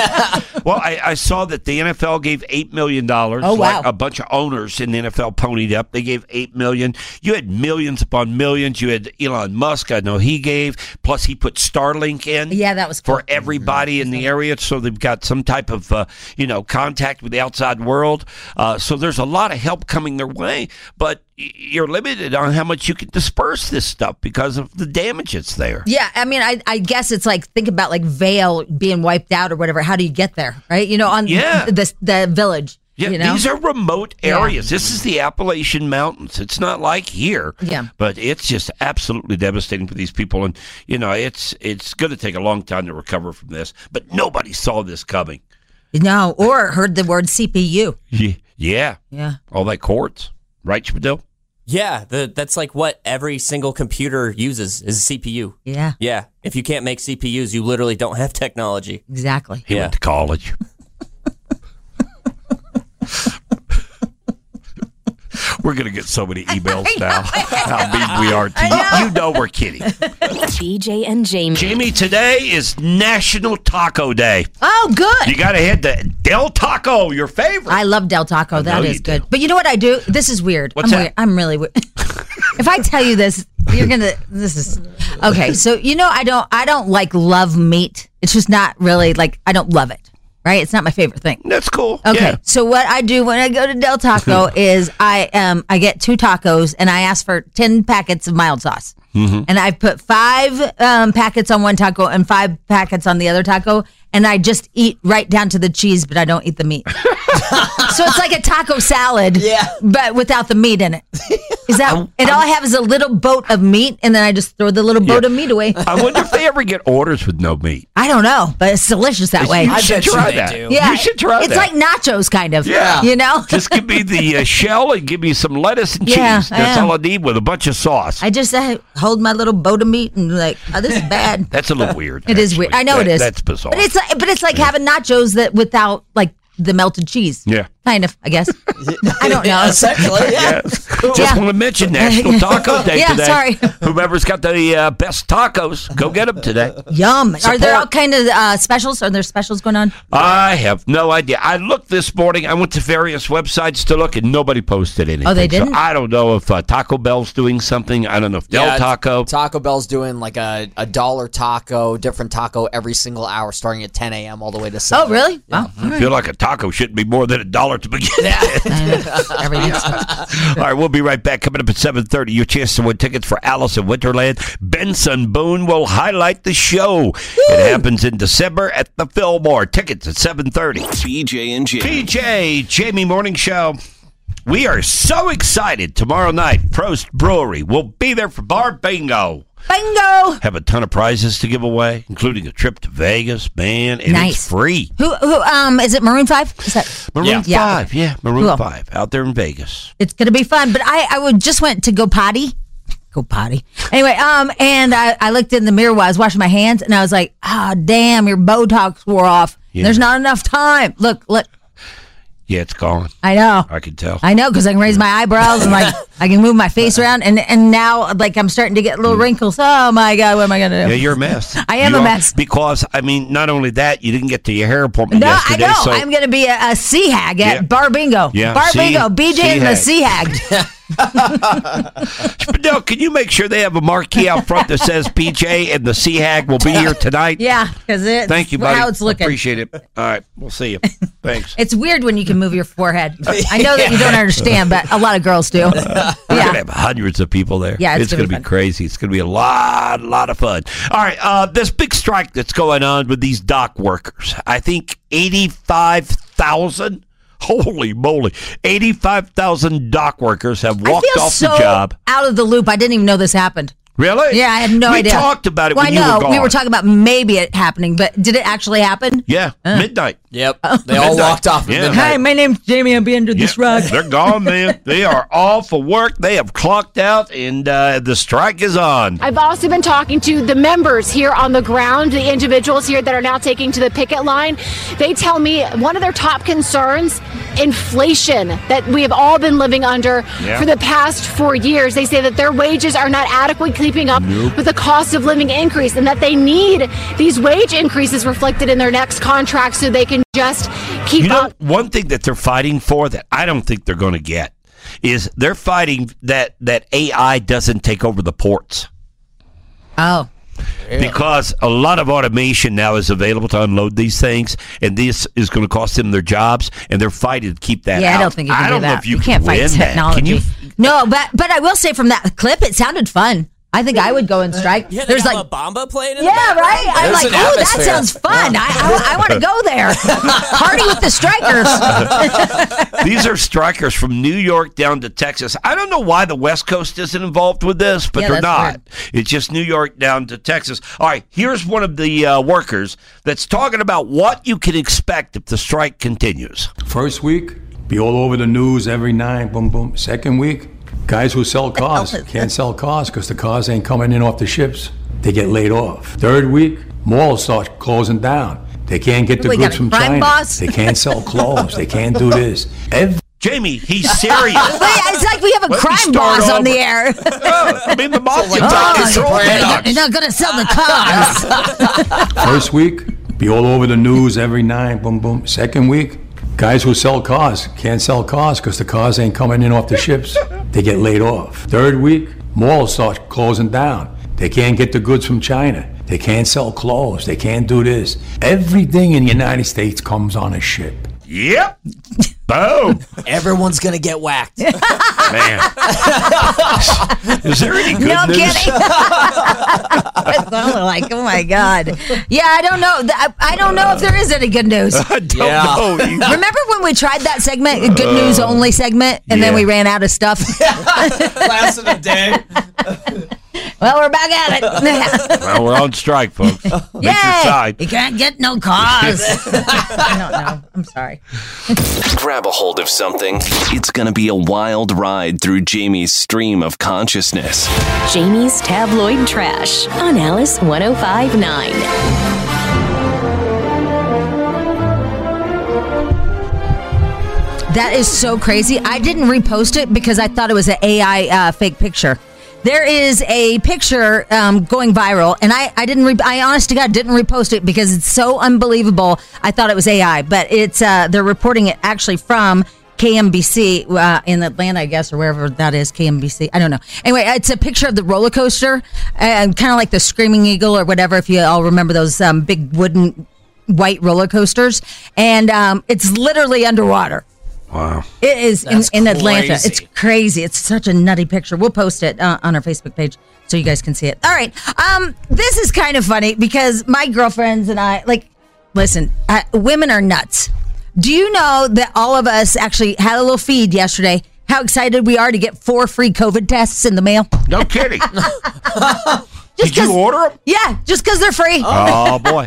Well, I, I saw that the N F L gave eight million dollars. Oh, wow. Like a bunch of owners in the N F L ponied up. They gave eight million dollars. You had millions upon millions. You had Elon Musk. I know he gave. Plus, he put Starlink in. Yeah, that was cool. For everybody in the area, so they've got some type of, uh, you know, contact with the outside world. Uh, so there's a lot of help coming their way, but y- you're limited on how much you can disperse this stuff because of the damage that's there. Yeah, I mean, I, I guess it's like, think about like Vale being wiped out or whatever. How do you get there, right? You know, on Yeah. the, the village. Yeah, you know? these are remote Yeah. areas. This is the Appalachian Mountains. It's not like here. Yeah. But it's just absolutely devastating for these people. And, you know, it's it's going to take a long time to recover from this. But nobody saw this coming. No, or heard the word C P U. Yeah. Yeah. Yeah. All that quartz. Right, Spadil? Yeah, the, that's like what every single computer uses is a C P U. Yeah, Yeah, if you can't make C P Us, you literally don't have technology. exactly. He Yeah. went to college. We're We're going to get so many emails now. How mean we are to you. You know we're kidding. B J and Jamie. Jamie, today is National Taco Day. Oh, good. You got to head to Del Taco, your favorite. I love Del Taco. That know is you good. do. But you know what I do? This is weird. What's I'm that? weird. I'm really weird. If I tell you this, you're gonna. This is okay. So you know, I don't. I don't like love meat. It's just not really like I don't love it. Right? It's not my favorite thing. That's cool. Okay. Yeah. So what I do when I go to Del Taco is I um I get two tacos and I ask for ten packets of mild sauce. Mhm. And I put five um, packets on one taco and five packets on the other taco, and I just eat right down to the cheese, but I don't eat the meat. So it's like a taco salad, Yeah. but without the meat in it. Is that? And all I have is a little boat of meat, and then I just throw the little boat Yeah. of meat away. I wonder if they ever get orders with no meat. I don't know, but it's delicious that way. You I should bet you try they that. do. Yeah, You should try it's that. like nachos, kind of. Yeah. You know? Just give me the uh, shell and give me some lettuce and cheese. Yeah, That's I am. all I need with a bunch of sauce. I just I hold my little boat of meat and like, oh, this is bad. That's a little weird. It is weird. I know That- it is. That's bizarre. But it's like, but it's like having nachos that without like the melted cheese. Yeah. Kind of, I guess. I don't know. Essentially, yeah. Yes. Cool. Just Yeah. want to mention National Taco Day Yeah, today. sorry. Whomever's got the uh, best tacos, go get them today. Yum. Are there all Support. kind of uh, specials? Are there specials going on? I have no idea. I looked this morning. I went to various websites to look, and nobody posted anything. Oh, they So didn't? I don't know if uh, Taco Bell's doing something. I don't know if Del Yeah, Taco. Taco Bell's doing like a, a dollar taco, different taco every single hour, starting at ten a.m. all the way to seven. Oh, really? Wow. I feel like a taco shouldn't be more than a dollar to begin. Everything's All right, we'll be right back. Coming up at seven thirty, your chance to win tickets for Alice in Winterland. Benson Boone will highlight the show. It happens in December at the Fillmore. Tickets at seven thirty. B J and Jamie. P J, Jamie Morning Show. We are so excited. Tomorrow night, Prost Brewery will be there for Bar Bingo. Bingo. Have a ton of prizes to give away, including a trip to Vegas, man, and Nice. it's free. Who? Who? Um. Is it Maroon Five? Is that? Maroon Yeah. five, yeah, Maroon Cool. five, out there in Vegas. It's gonna be fun. But I, I would just went to go potty. Go potty. Anyway, um, and I, I looked in the mirror while I was washing my hands, and I was like, ah, damn, your Botox wore off. Yeah. There's not enough time. Look, look. Yeah, it's gone. I know. I can tell. I know because I can raise my eyebrows and like I can move my face around, and and now like I'm starting to get little wrinkles. Oh my god, what am I gonna do? Yeah, you're a mess. I am You a are- mess. Because, I mean, not only that, you didn't get to your hair appointment No, I yesterday. know. So I'm going to be a, a sea hag at Yeah. Bar Bingo. Yeah, Bar sea- Bingo. B J and the sea sea hag. But no, can you make sure they have a marquee out front that says P J and the Sea Hag will be here tonight? Yeah, because it's Thank you, buddy. how it's looking. Appreciate it. All right, we'll see you. Thanks. It's weird when you can move your forehead. I know that you don't understand, but a lot of girls do. We're gonna Yeah. have hundreds of people there. Yeah, it's it's gonna gonna be be fun. crazy. It's gonna be a lot, lot of fun. All right, uh, this big strike that's going on with these dock workers. I think eighty-five thousand. Holy moly! Eighty-five thousand dock workers have I walked feel off so the job. out of the loop. I didn't even know this happened. Really? Yeah, I had no we idea. We talked about it well, when I know. you were gone. We were talking about maybe it happening, but did it actually happen? Yeah, midnight. Yep. They all Midnight. walked off at Yeah. midnight. Hi, my name's Jamie. I'll be under this rug. They're gone, man. They are all for work. They have clocked out, and uh, the strike is on. I've also been talking to the members here on the ground, the individuals here that are now taking to the picket line. They tell me one of their top concerns, inflation that we have all been living under Yeah. for the past four years. They say that their wages are not adequately keeping up Nope. with the cost of living increase and that they need these wage increases reflected in their next contract so they can just keep You know, up. one thing that they're fighting for that I don't think they're going to get is they're fighting that that A I doesn't take over the ports. Oh. Because a lot of automation now is available to unload these things, and this is going to cost them their jobs, and they're fighting to keep that Yeah, out. I don't think you can I do don't that. know if you, you can can't fight win that. technology. Can you? No, but but I will say from that clip, it sounded fun. I think I would go and strike. Yeah, they There's have like a bomba playing in yeah, the background. right. I'm There's like, an oh, that atmosphere. sounds fun. I I, I want to go there. Party with the strikers. These are strikers from New York down to Texas. I don't know why the West Coast isn't involved with this, but Yeah, they're that's not. It's just New York down to Texas. All right, here's one of the uh, workers that's talking about what you can expect if the strike continues. First week, be all over the news every night, boom, boom. Second week, guys who sell cars can't sell cars because the cars ain't coming in off the ships. They get laid off. Third week, malls start closing down. They can't get the We got goods a from crime China. boss? They can't sell clothes. They can't do this. Every Jamie, he's serious. Wait, it's like we have a Let me crime start boss on over. the air. Oh, I mean, the mafia Oh, like control you're, you're not going to sell the cars. First week, be all over the news every night, boom, boom. Second week, guys who sell cars can't sell cars because the cars ain't coming in off the ships. They get laid off. Third week, malls start closing down. They can't get the goods from China. They can't sell clothes. They can't do this. Everything in the United States comes on a ship. Yep. Boom. Everyone's going to get whacked. Man. Is there any good No news? kidding. It's all like, oh my God. Yeah, I don't know. I, I don't know if there is any good news. I don't Yeah. know. Remember when we tried that segment, a good news only segment, and then yeah. we ran out of stuff? Lasted a day. Well, we're back at it. Well, we're on strike, folks. Make your Yay! side. You can't get no cars. I don't know. I'm sorry. Grab a hold of something. It's going to be a wild ride through Jamie's stream of consciousness. Jamie's Tabloid Trash on Alice one oh five point nine. That is so crazy. I didn't repost it because I thought it was an A I uh, fake picture. There is a picture um, going viral, and I, I didn't. Re- I honest to God didn't repost it because it's so unbelievable. I thought it was A I, but it's uh, they're reporting it actually from K M B C uh, in Atlanta, I guess, or wherever that is. K M B C. I don't know. Anyway, it's a picture of the roller coaster, and kind of like the Screaming Eagle or whatever. If you all remember those um, big wooden white roller coasters, and um, it's literally underwater. Wow. It is in, That's in Atlanta. crazy. It's crazy. It's such a nutty picture. We'll post it uh, on our Facebook page so you guys can see it. All right. Um, this is kind of funny because my girlfriends and I, like, listen, uh, women are nuts. Do you know that all of us actually had a little feed yesterday? How excited we are to get four free COVID tests in the mail? No kidding. Just Did you 'cause- order them? Yeah, just because they're free. Oh, boy.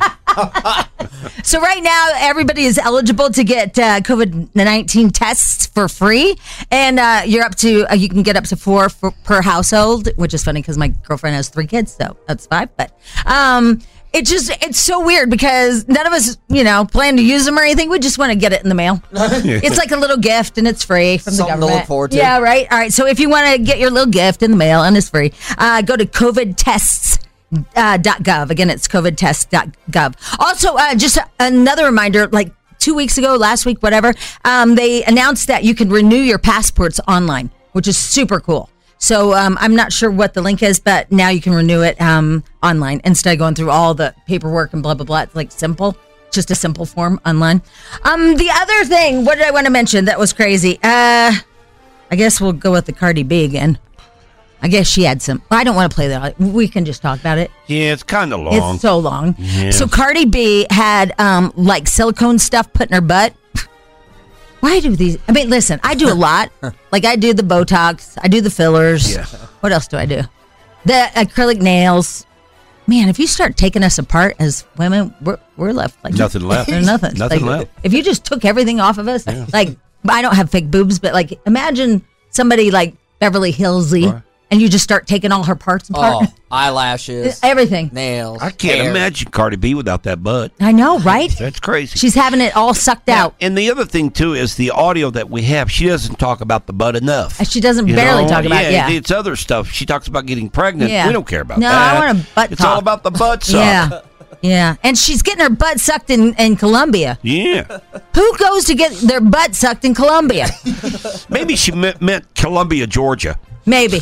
So right now, everybody is eligible to get uh, COVID nineteen tests for free, and uh, you're up to uh, you can get up to four for, per household, which is funny because my girlfriend has three kids, so that's five. But um, it just it's so weird because none of us, you know, plan to use them or anything. We just want to get it in the mail. It's like a little gift, and it's free from Something to the government. look forward to. Yeah, right. All right. So if you want to get your little gift in the mail and it's free, uh, go to COVID tests. Uh, .gov. Again, it's covid test dot gov. Also, uh, just a, another reminder, like two weeks ago, last week, whatever, um, they announced that you can renew your passports online, which is super cool. So um, I'm not sure what the link is, but now you can renew it um, online instead of going through all the paperwork and blah, blah, blah. It's like simple, just a simple form online. Um, the other thing, what did I want to mention that was crazy? Uh, I guess we'll go with the Cardi B again. I guess she had some. I don't want to play that. We can just talk about it. Yeah, it's kind of long. It's so long. Yeah. So Cardi B had um like silicone stuff put in her butt. Why do these? I mean, listen, I do a lot. Like I do the Botox, I do the fillers. Yeah. What else do I do? The acrylic nails. Man, if you start taking us apart as women, we're we're left like Nothing left. There's nothing. Nothing Like, left. If you just took everything off of us, like I don't have fake boobs, but like imagine somebody like Beverly Hillsy. Right. And you just start taking all her parts apart. Oh, eyelashes, everything. nails. I can't hair. imagine Cardi B without that butt. I know, right? That's crazy. She's having it all sucked out. And the other thing, too, is the audio that we have, she doesn't talk about the butt enough. She doesn't You barely know? talk about it. Yeah. It's other stuff. She talks about getting pregnant. Yeah. We don't care about No, that. I want a butt It's talk. all about the butt suck. Yeah. Yeah. And she's getting her butt sucked in, in Colombia. Yeah. Who goes to get their butt sucked in Colombia? Maybe she meant, meant Columbia, Georgia. Maybe.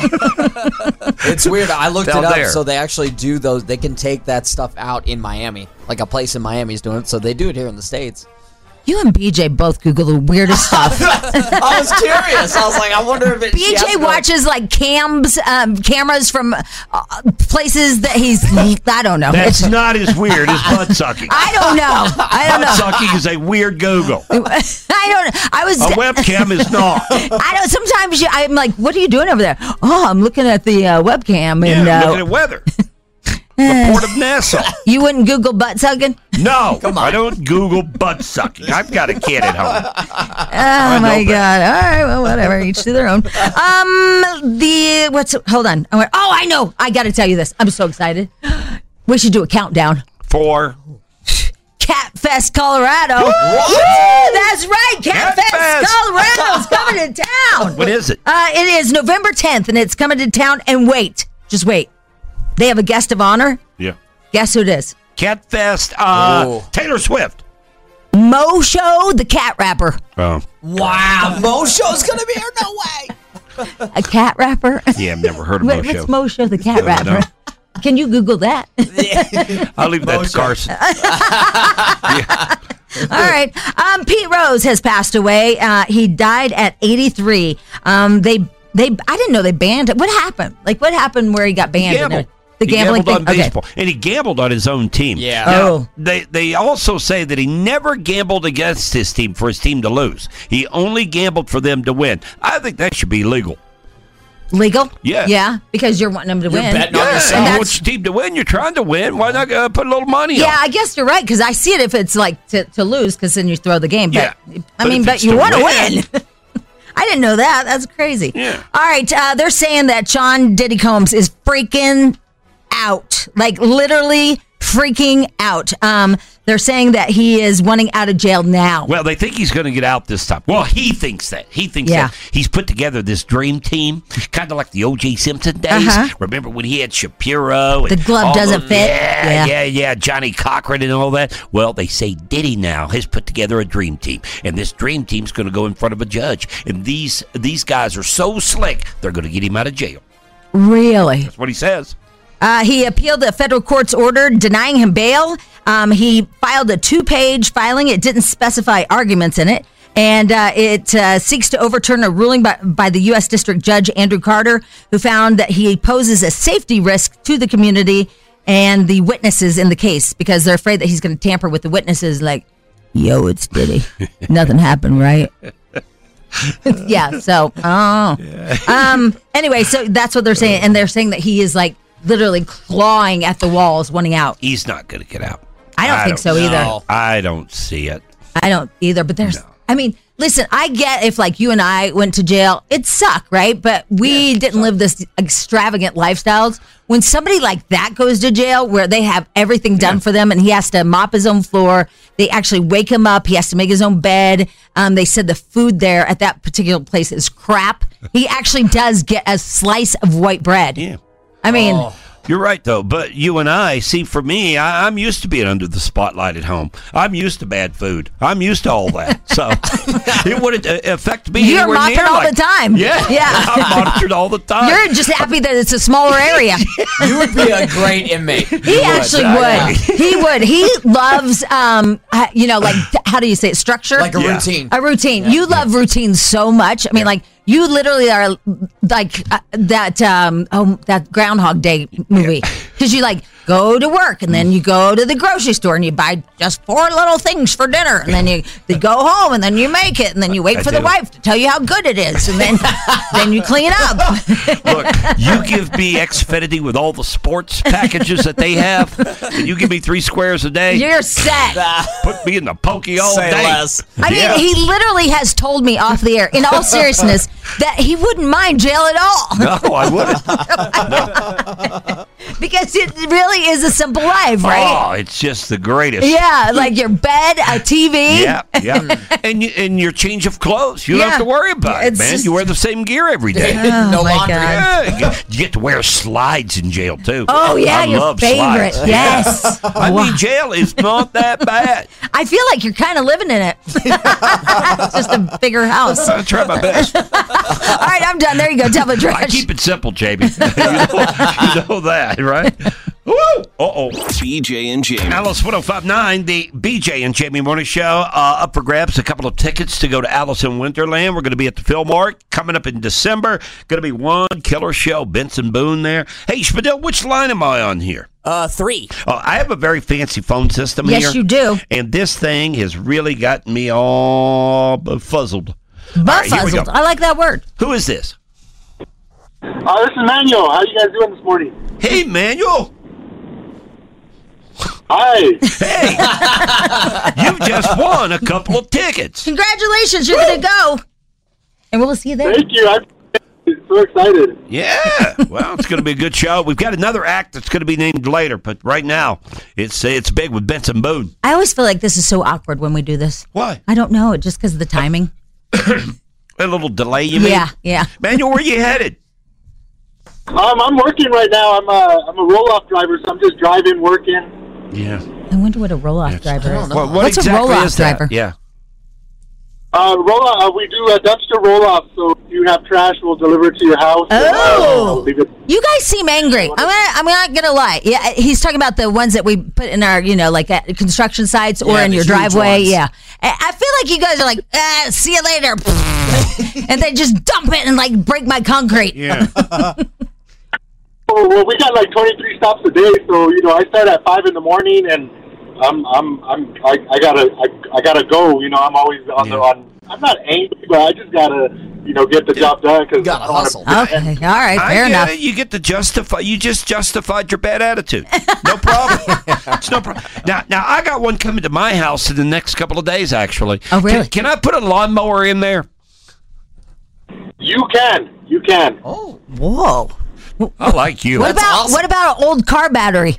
It's weird. I looked Down it up. there. So they actually do those. They can take that stuff out in Miami. Like a place in Miami is doing it. So they do it here in the States. You and B J both Google the weirdest stuff. I was curious. I was like, I wonder if it. she B has J to go- watches like cams, um, cameras from uh, places that he's, I don't know. That's It's- not as weird as butt sucking. I don't know. I don't Butt know. sucking is a weird Google. I don't. I was. A webcam is not. I don't. Sometimes you, I'm like, "What are you doing over there?" Oh, I'm looking at the uh, webcam, and Yeah, uh, looking at weather. The port of Nassau. you wouldn't Google butt sucking. No, I don't Google butt sucking. I've got a kid at home. Oh my god! All right, well, whatever. Each to their own. Um, the what's? Hold on. I went, oh, I know. I got to tell you this. I'm so excited. We should do a countdown. For Cat Catfest, Colorado. What? That's right. Catfest, Catfest. Colorado is coming to town. What is it? Uh, it is November tenth, and it's coming to town. And wait, just wait. They have a guest of honor. Yeah. Guess who it is? Catfest, uh, Oh. Taylor Swift. Mosho, the cat rapper. Oh. Wow, Mosho's gonna be here? No way. A cat rapper? Yeah, I've never heard of What- Mosho. What's Mosho, the cat I don't know. rapper? Can you Google that? I'll leave that to Carson. All right. Um, Pete Rose has passed away. Uh, he died at eighty-three. Um, they, they, I didn't know they banned it. What happened? Like, what happened where he got banned? Gambled. The He gambling gambled thing. on baseball, and he gambled on his own team. Yeah. Now, Oh. They they also say that he never gambled against his team for his team to lose. He only gambled for them to win. I think that should be legal. Legal? Yeah. Yeah, because you're wanting them to You're win. betting on Yeah, yourself. you want your team to win. You're trying to win. Why not uh, put a little money Yeah, on? I guess you're right, because I see it if it's like to, to lose, because then you throw the game. But, Yeah. I But mean, if but it's you to want to win- win. I didn't know that. That's crazy. Yeah. All right. Uh, they're saying that Sean Diddy Combs is freaking out, like literally freaking out. Um, they're saying that he is wanting out of jail now. Well, they think he's going to get out this time. Well, he thinks that. He thinks Yeah. that. He's put together this dream team, kind of like the O J Simpson days. Uh-huh. Remember when he had Shapiro? And The glove all doesn't those- fit. Yeah, Yeah. yeah, yeah, Johnny Cochran and all that. Well, they say Diddy now has put together a dream team, and this dream team's going to go in front of a judge. And these these guys are so slick, they're going to get him out of jail. Really? That's what he says. Uh, he appealed the federal court's order denying him bail. Um, he filed a two-page filing. It didn't specify arguments in it. And uh, it uh, seeks to overturn a ruling by, by the U S District Judge Andrew Carter, who found that he poses a safety risk to the community and the witnesses in the case because they're afraid that he's going to tamper with the witnesses like, yo, it's Diddy. Nothing happened, right? yeah, so, oh. Um, anyway, so that's what they're saying. And they're saying that he is like literally clawing at the walls, wanting out. He's not going to get out. I don't think so either. know. I don't see it. I don't either, but there's, I mean, listen, I get if like you and I went to jail, it'd suck, right? But we didn't live this extravagant lifestyles. When somebody like that goes to jail where they have everything done for them and he has to mop his own floor, they actually wake him up, he has to make his own bed. Um, they said the food there at that particular place is crap. He actually does get a slice of white bread. Yeah. I mean, Oh. You're right, though. But you and I, see, for me, I, I'm used to being under the spotlight at home. I'm used to bad food. I'm used to all that. So it wouldn't uh, affect me you're anywhere mopping near all like- the time. Yeah. Yeah. I'm monitored all the time. You're just happy that it's a smaller area. You would be a great inmate. He actually would. He would. He loves, um, uh, you know, like how do you say it? Structure, Like a Yeah. routine. A routine. You love routines so much. I mean, like you literally are like uh, that. Um, oh, that Groundhog Day movie. Because you like go to work and then you go to the grocery store and you buy just four little things for dinner and then you, you go home and then you make it and then you wait I for the do. wife to tell you how good it is and then then you clean up. Look, you give me Xfinity with all the sports packages that they have, and you give me three squares a day. You're set. Put me in the pokey all Say day. less. I mean, Yeah. he literally has told me off the air, in all seriousness, that he wouldn't mind jail at all. No, I wouldn't. Because it really is a simple life, right? Oh, it's just the greatest. Yeah, like your bed, a T V. Yeah, yeah, and you, and your change of clothes, you don't Yeah. have to worry about it, It's man. just- You wear the same gear every day. Oh, No my laundry. God. Yeah, you get, you get to wear slides in jail too. Oh, yeah, I your love favorite. slides. Yes. Yeah. I mean, jail is not that bad. I feel like you're kind of living in it. It's just a bigger house. All I try my best. right, I'm done. There you go. Tell the I trash. keep it simple, Jamie. you, know, you know that, right? Woo! Uh-oh. B J and Jamie. Alice one oh five point nine, the B J and Jamie Morning Show. Uh, up for grabs, a couple of tickets to go to Alice in Winterland. We're going to be at the Fillmore coming up in December. Going to be one killer show. Benson Boone there. Hey, Spadil, which line am I on here? Uh, three. Oh, I have a very fancy phone system Yes, here. you do. And this thing has really gotten me all fuzzled. All right, here we go. Buffuzzled. I like that word. Who is this? Oh, this is Manuel. How you guys doing this morning? Hey, Manuel. Hi. Hey, you've just won a couple of tickets. Congratulations. You're going to go. And we'll see you there. Thank you. I, So excited. Yeah. Well, it's going to be a good show. We've got another act that's going to be named later, but right now it's it's big with Benson Boone. I always feel like this is so awkward when we do this. Why? I don't know. Just because of the timing. A little delay, you mean? Yeah, yeah. Manuel, where you headed? Um, I'm working right now. I'm a, I'm a roll-off driver, so I'm just driving, working. Yeah. I wonder what a roll-off driver is. What, what What's exactly a roll-off is that? driver? Yeah. Uh, roll uh, we do a dumpster roll-off, so if you have trash, we'll deliver it to your house. Oh. Uh, leave it. You guys seem angry. I'm gonna, I'm not gonna lie. Yeah, he's talking about the ones that we put in our, you know, like at construction sites or Yeah, in the your huge driveway. ones. Yeah, I I feel like you guys are like, ah, see you later, and they just dump it and like break my concrete. Yeah. Oh, well, we got like twenty-three stops a day, so you know I start at five in the morning, and I'm I'm I'm I, I gotta I, I gotta go. You know I'm always on the on. I'm not angry, but I just gotta you know get the job done because gotta hustle. Okay, all right, I fair get enough. it. You get to justify. You just justified your bad attitude. No problem. It's no problem. Now, now I got one coming to my house in the next couple of days. Actually. Oh, really? Can, can I put a lawnmower in there? You can, you can. Oh, whoa. I like you. What about awesome. what about an old car battery?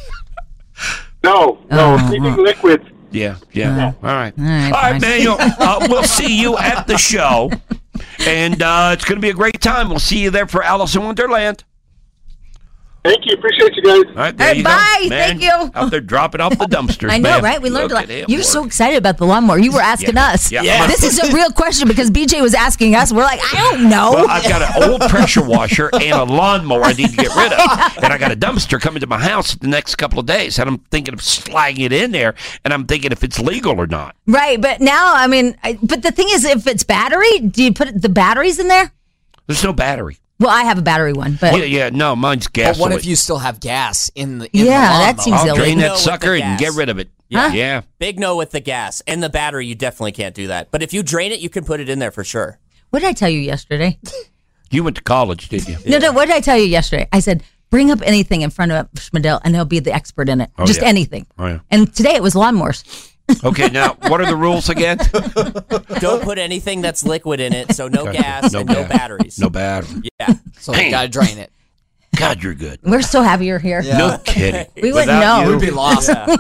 No, no, Uh-huh. sleeping liquids. Yeah, yeah. All right. All right, All right, fine. Manuel. Uh, we'll see you at the show. And uh, it's going to be a great time. We'll see you there for Alice in Wonderland. Thank you, appreciate you guys. All right, there All right, you bye. go. Man, Thank you. Out there dropping off the dumpsters, I know, man. right? We learned Look a lot. at him You're so work. excited about the lawnmower. You were asking Yeah. us. Yeah. Yeah. This is a real question because B J was asking us. We're like, I don't know. Well, I've got an old pressure washer and a lawnmower I need to get rid of. And I got a dumpster coming to my house the next couple of days. And I'm thinking of sliding it in there. And I'm thinking if it's legal or not. Right, but now, I mean, I, but the thing is, if it's battery, do you put the batteries in there? There's no battery. Well, I have a battery one, but Yeah, yeah, no, mine's but gas. what if you still have gas in the in Yeah, the that lawnmower? seems I'll illegal. drain No that with sucker the and gas. get rid of it. Yeah. Yeah. Big no with the gas. And the battery, you definitely can't do that. But if you drain it, you can put it in there for sure. what did I tell you yesterday? You went to college, did you? No, no, what did I tell you yesterday? I said, bring up anything in front of Schmidl and he'll be the expert in it. Oh, Just yeah. anything. Oh, yeah. And today it was lawnmowers. Okay, now, what are the rules again? Don't put anything that's liquid in it, so no Okay. gas No and no gas. batteries. No battery. Yeah. So you gotta drain it. God, you're good. We're so happy you're here. Yeah. No kidding. We wouldn't Without know. you- We'd be lost. Yeah.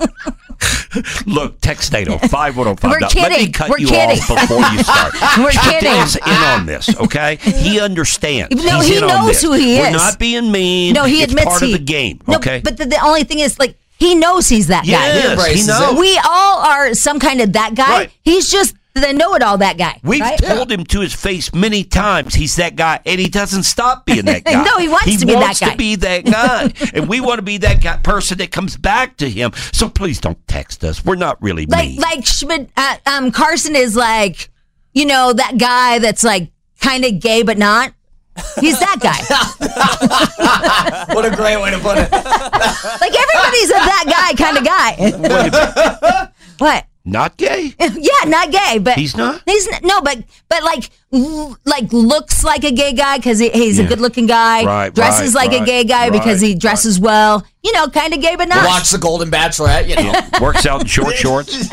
Look, text NATO five one zero five. We're Let me kidding. cut We're you kidding. off before you start. We're kidding. Dan's in on this, okay? He understands. No, He's he in on knows this. who he We're is. not being mean. No, he it's admits part he. of the game, No, okay? but the, the only thing is, like, he knows he's that guy. yes, he embraces knows. it. We all are some kind of that guy. Right. He's just the know-it-all that guy. We've right? told him to his face many times he's that guy, and he doesn't stop being that guy. No, he wants to be that wants guy. to be that guy, and we want to be that guy, person that comes back to him. So please don't text us. We're not really like mean. like Schmid, uh, um, Carson is like, you know, that guy that's like kind of gay but not. He's that guy. What a great way to put it. Like everybody's a that guy kind of guy. Wait a minute. What? Not gay? Yeah, not gay, but He's not? He's n- no, but but like l- like looks like a gay guy because he, he's Yeah. a good-looking guy. Right, dresses right, like a right, gay guy because right, he dresses well. You know, kind of gay but not. Watch The Golden Bachelorette, you know. Yeah. Works out in short shorts.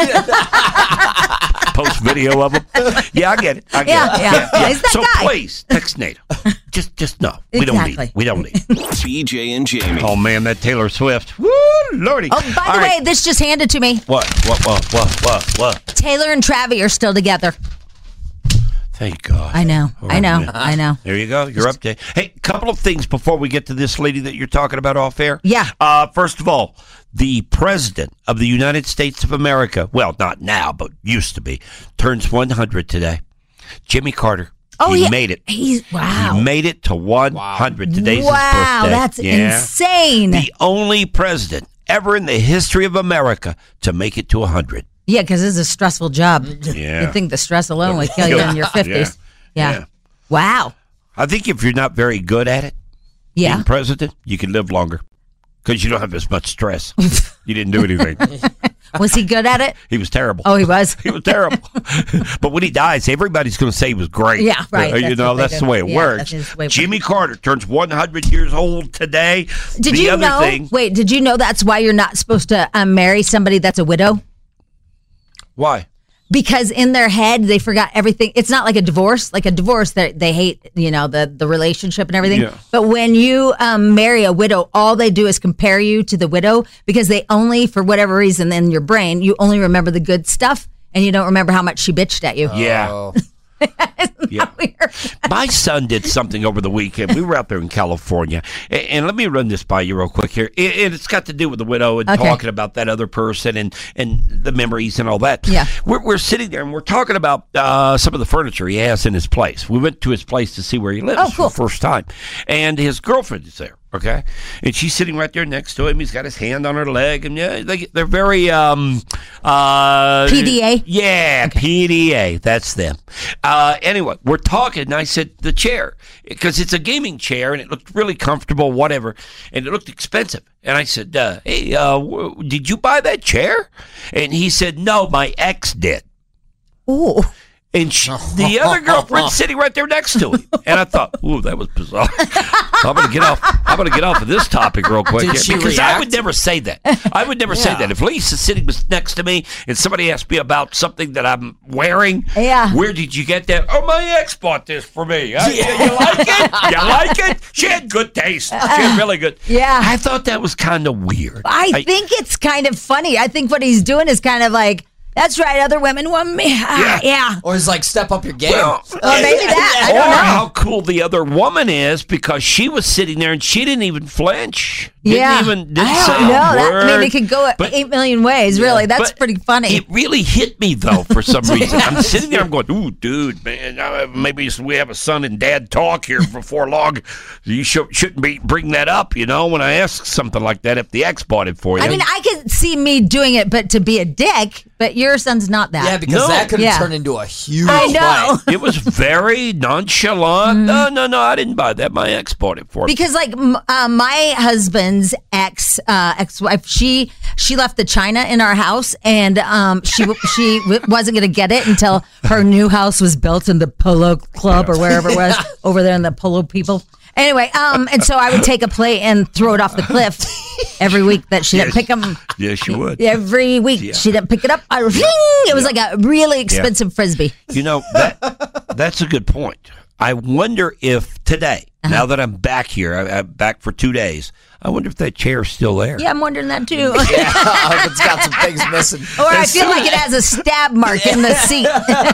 Post video of him. Yeah, I get it. I get Yeah, it. yeah. He's that so guy. please, text NATO. Just, just no. We don't need Exactly. it. We don't need it. B J and Jamie. Oh, man, that Taylor Swift. Woo, lordy. Oh, by All the right. way, this just handed to me. What, what, what, what, what, what? Taylor and Travi are still together. Thank God. I know. Oh, I know. man. I know. There you go. You're updated. Hey, couple of things before we get to this lady that you're talking about off air. Yeah. Uh, first of all, the president of the United States of America, well, not now, but used to be, turns one hundred today. Jimmy Carter. Oh, he yeah. made it. He's wow. He made it to one hundred. Today's Wow, his birthday. that's Yeah. insane. The only president ever in the history of America to make it to one hundred. Yeah, because it's a stressful job. Yeah. You think the stress alone would kill you in your fifties. Yeah. Yeah. Yeah. Wow. I think if you're not very good at it, Yeah. being president, you can live longer because you don't have as much stress. You didn't do anything. Was he good at it? He was terrible. Oh, he was. He was terrible. But when he dies, everybody's going to say he was great. Yeah, right. Uh, you That's know, what they that's do. the way it Yeah, works. that's his way it Jimmy Carter turns one hundred years old today. Did the you other know? thing, Wait, did you know that's why you're not supposed to um, marry somebody that's a widow? why? because in their head they forgot everything. It's not like a divorce. Like a divorce, they they hate, you know, the the relationship and everything. Yeah. But when you um, marry a widow, all they do is compare you to the widow because they only, for whatever reason, in your brain, you only remember the good stuff and you don't remember how much she bitched at you. Yeah. Yeah. My son did something over the weekend. We were out there in California, and, and let me run this by you real quick here. It, and it's got to do with the widow and Okay. talking about that other person and, and the memories and all that. Yeah. We're, we're sitting there and we're talking about uh, some of the furniture he has in his place. We went to his place to see where he lives Oh, cool. for the first time, and his girlfriend is there. Okay, and she's sitting right there next to him. He's got his hand on her leg, and yeah, they, they're very um, uh, P D A? Yeah, P D A. That's them. Uh, anyway, we're talking, and I said the chair because it's a gaming chair, and it looked really comfortable, whatever, and it looked expensive. And I said, uh, "Hey, uh, w- did you buy that chair?" And he said, "No, my ex did." Ooh. And she, the other girlfriend's sitting right there next to him, and I thought, "Ooh, that was bizarre." I'm gonna get off. I'm gonna get off of this topic real quick Did here, she because I react? would never say that. I would never say Yeah. that. If Lisa's sitting next to me and somebody asked me about something that I'm wearing, Yeah. where did you get that? Oh, my ex bought this for me. Uh, you, you like it? You like it? She had good taste. She had really good. Yeah. I thought that was kind of weird. I think it's kind of funny. I think what he's doing is kind of like, that's right, other women want me. Ah, yeah. Or is like step up your game. Well, Or maybe that. I or don't know. how cool the other woman is because she was sitting there and she didn't even flinch. Didn't Yeah. even didn't I say don't know. a That, I mean, word. it could go But- eight million ways, really. That's But pretty funny. It really hit me though for some reason. I'm sitting there, I'm going, "Ooh, dude, man, uh, maybe we have a son and dad talk here before long. You sh- shouldn't be bring that up, you know, when I ask something like that if the ex bought it for you." I mean, I could see me doing it, but to be a dick, but your son's not that. Yeah, because No. that could have Yeah. turned into a huge I know. fight. it was very nonchalant. No, no, no, I didn't buy that. My ex bought it for me. Because like m- uh, my husband's ex uh, ex-wife, she she left the china in our house, and um, she w- she w- wasn't going to get it until her new house was built in the Polo Club or wherever it was over there in the Polo people. Anyway, um, and so I would take a plate and throw it off the cliff every week that she didn't Yes. pick them. Yes, you would. Every week Yeah. she didn't pick it up. I, it was like a really expensive frisbee. You know, that that's a good point. I wonder if today, Uh-huh. now that I'm back here, I, I'm back for two days, I wonder if that chair's still there. Yeah, I'm wondering that too. Yeah, it's got some things missing. Or I feel like it has a stab mark in the seat.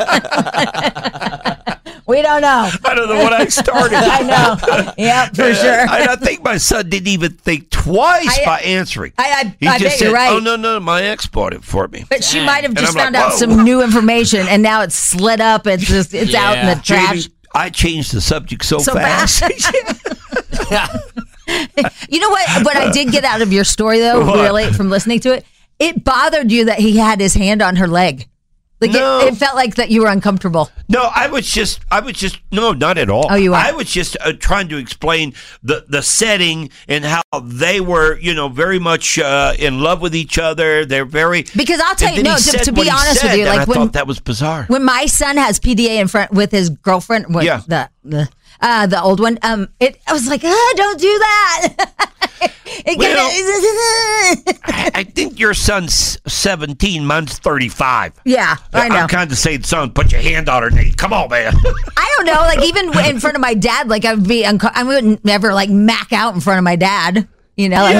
We don't know. I don't know what I started. I know. Yep, for sure. I, I think my son didn't even think twice I- by answering. I- I- he I just bet said, you're right. "Oh no, no, my ex bought it for me." But she might have And just I'm found like, out "Whoa." some new information, and now it's slid up. It's just it's out in the Yeah. trash. Jamie, I changed the subject so, So fast. You know what? What I did get out of your story, though, What? really, from listening to it, it bothered you that he had his hand on her leg. Like No. it, it felt like that you were uncomfortable. No, I was just, I was just, no, not at all. Oh, you are? I was just uh, trying to explain the the setting and how they were, you know, very much uh, in love with each other. They're very Because I'll tell and you, then no, he to, said to what be he honest said, with you, and like I when thought that was bizarre. when my son has P D A in front with his girlfriend, with Yeah. the the uh, the old one, um, it I was like, ah, don't do that. It Well, get- I, I think your son's seventeen, mine's thirty-five. yeah, I know. I'm kind of saying, son, put your hand on her knee. Come on, man. I don't know. Like even in front of my dad, like I would be, unco- I wouldn't never like mac out in front of my dad. You know, like,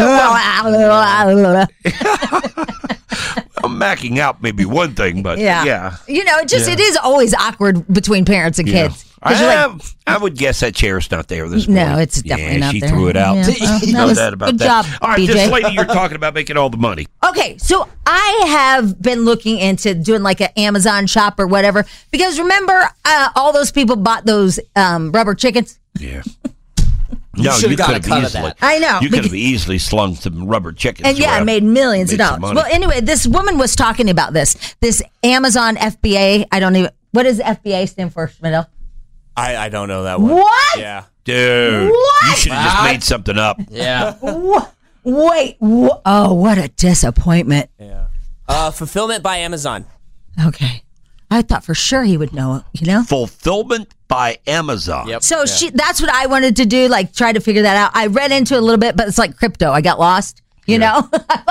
I'm macking out maybe one thing, but yeah, yeah. You know, it just Yeah. it is always awkward between parents and Yeah. kids. 'Cause you're like, I, I would guess that chair's not there this No, morning. it's definitely yeah, not she there. threw it out. Yeah, well, that no was- doubt about good that. job, All right, B J. this lady you're talking about making all the money. Okay, so I have been looking into doing like an Amazon shop or whatever because remember, uh, all those people bought those um, rubber chickens. Yeah. You No, should've you got could a have cut of easily. that. I know, You could because- have easily slung some rubber chickens. And yeah, I around, made millions of made some dollars. money. Well, anyway, this woman was talking about this. This Amazon F B A. I don't even. What does F B A stand for, Schmidl? I, I don't know that one. What? Yeah. Dude, What? you should have just made something up. Yeah. Wha- Wait. wha- Oh, what a disappointment. Yeah. Uh, fulfillment by Amazon. Okay. I thought for sure he would know it, you know? Fulfillment by Amazon. Yep. So Yeah. she that's what I wanted to do, like try to figure that out. I read into it a little bit, but it's like crypto. I got lost, you know? like,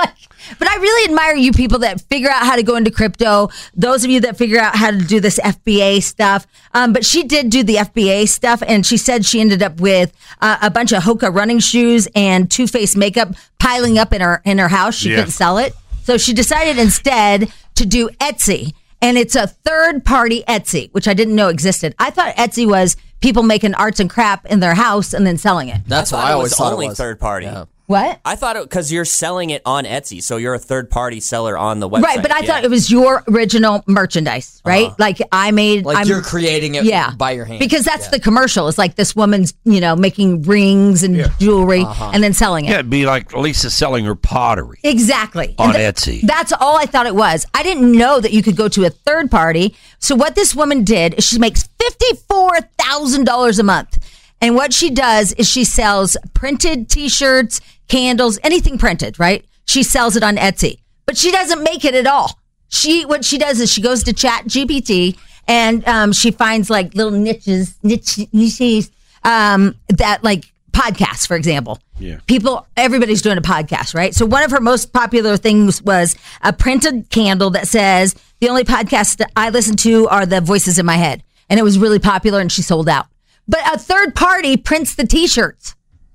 But I really admire you people that figure out how to go into crypto. Those of you that figure out how to do this F B A stuff. Um, but she did do the F B A stuff, and she said she ended up with uh, a bunch of Hoka running shoes and Too Faced makeup piling up in her in her house. She Yeah. couldn't sell it, so she decided instead to do Etsy, and it's a third party Etsy, which I didn't know existed. I thought Etsy was people making arts and crap in their house and then selling it. That's I what thought I it always was thought only it was. third party. What? I thought it because you're selling it on Etsy, so you're a third party seller on the website. Right, but I yeah. thought it was your original merchandise, right? Uh-huh. Like I made, Like I'm, you're creating it yeah, by your hand. because that's Yeah. the commercial. It's like this woman's, you know, making rings and jewelry Uh-huh. and then selling it. Yeah, it'd be like Lisa selling her pottery. Exactly. On And th- Etsy. That's all I thought it was. I didn't know that you could go to a third party. So what this woman did is she makes fifty-four thousand dollars a month. And what she does is she sells printed t-shirts, candles, anything printed, right? She sells it on Etsy. But she doesn't make it at all. She what she does is she goes to Chat G P T and um, she finds like little niches, niche, niches um, that like podcasts, for example. Yeah. People, everybody's doing a podcast, right? So one of her most popular things was a printed candle that says, the only podcasts that I listen to are the voices in my head. And it was really popular and she sold out. But a third party prints the t-shirts.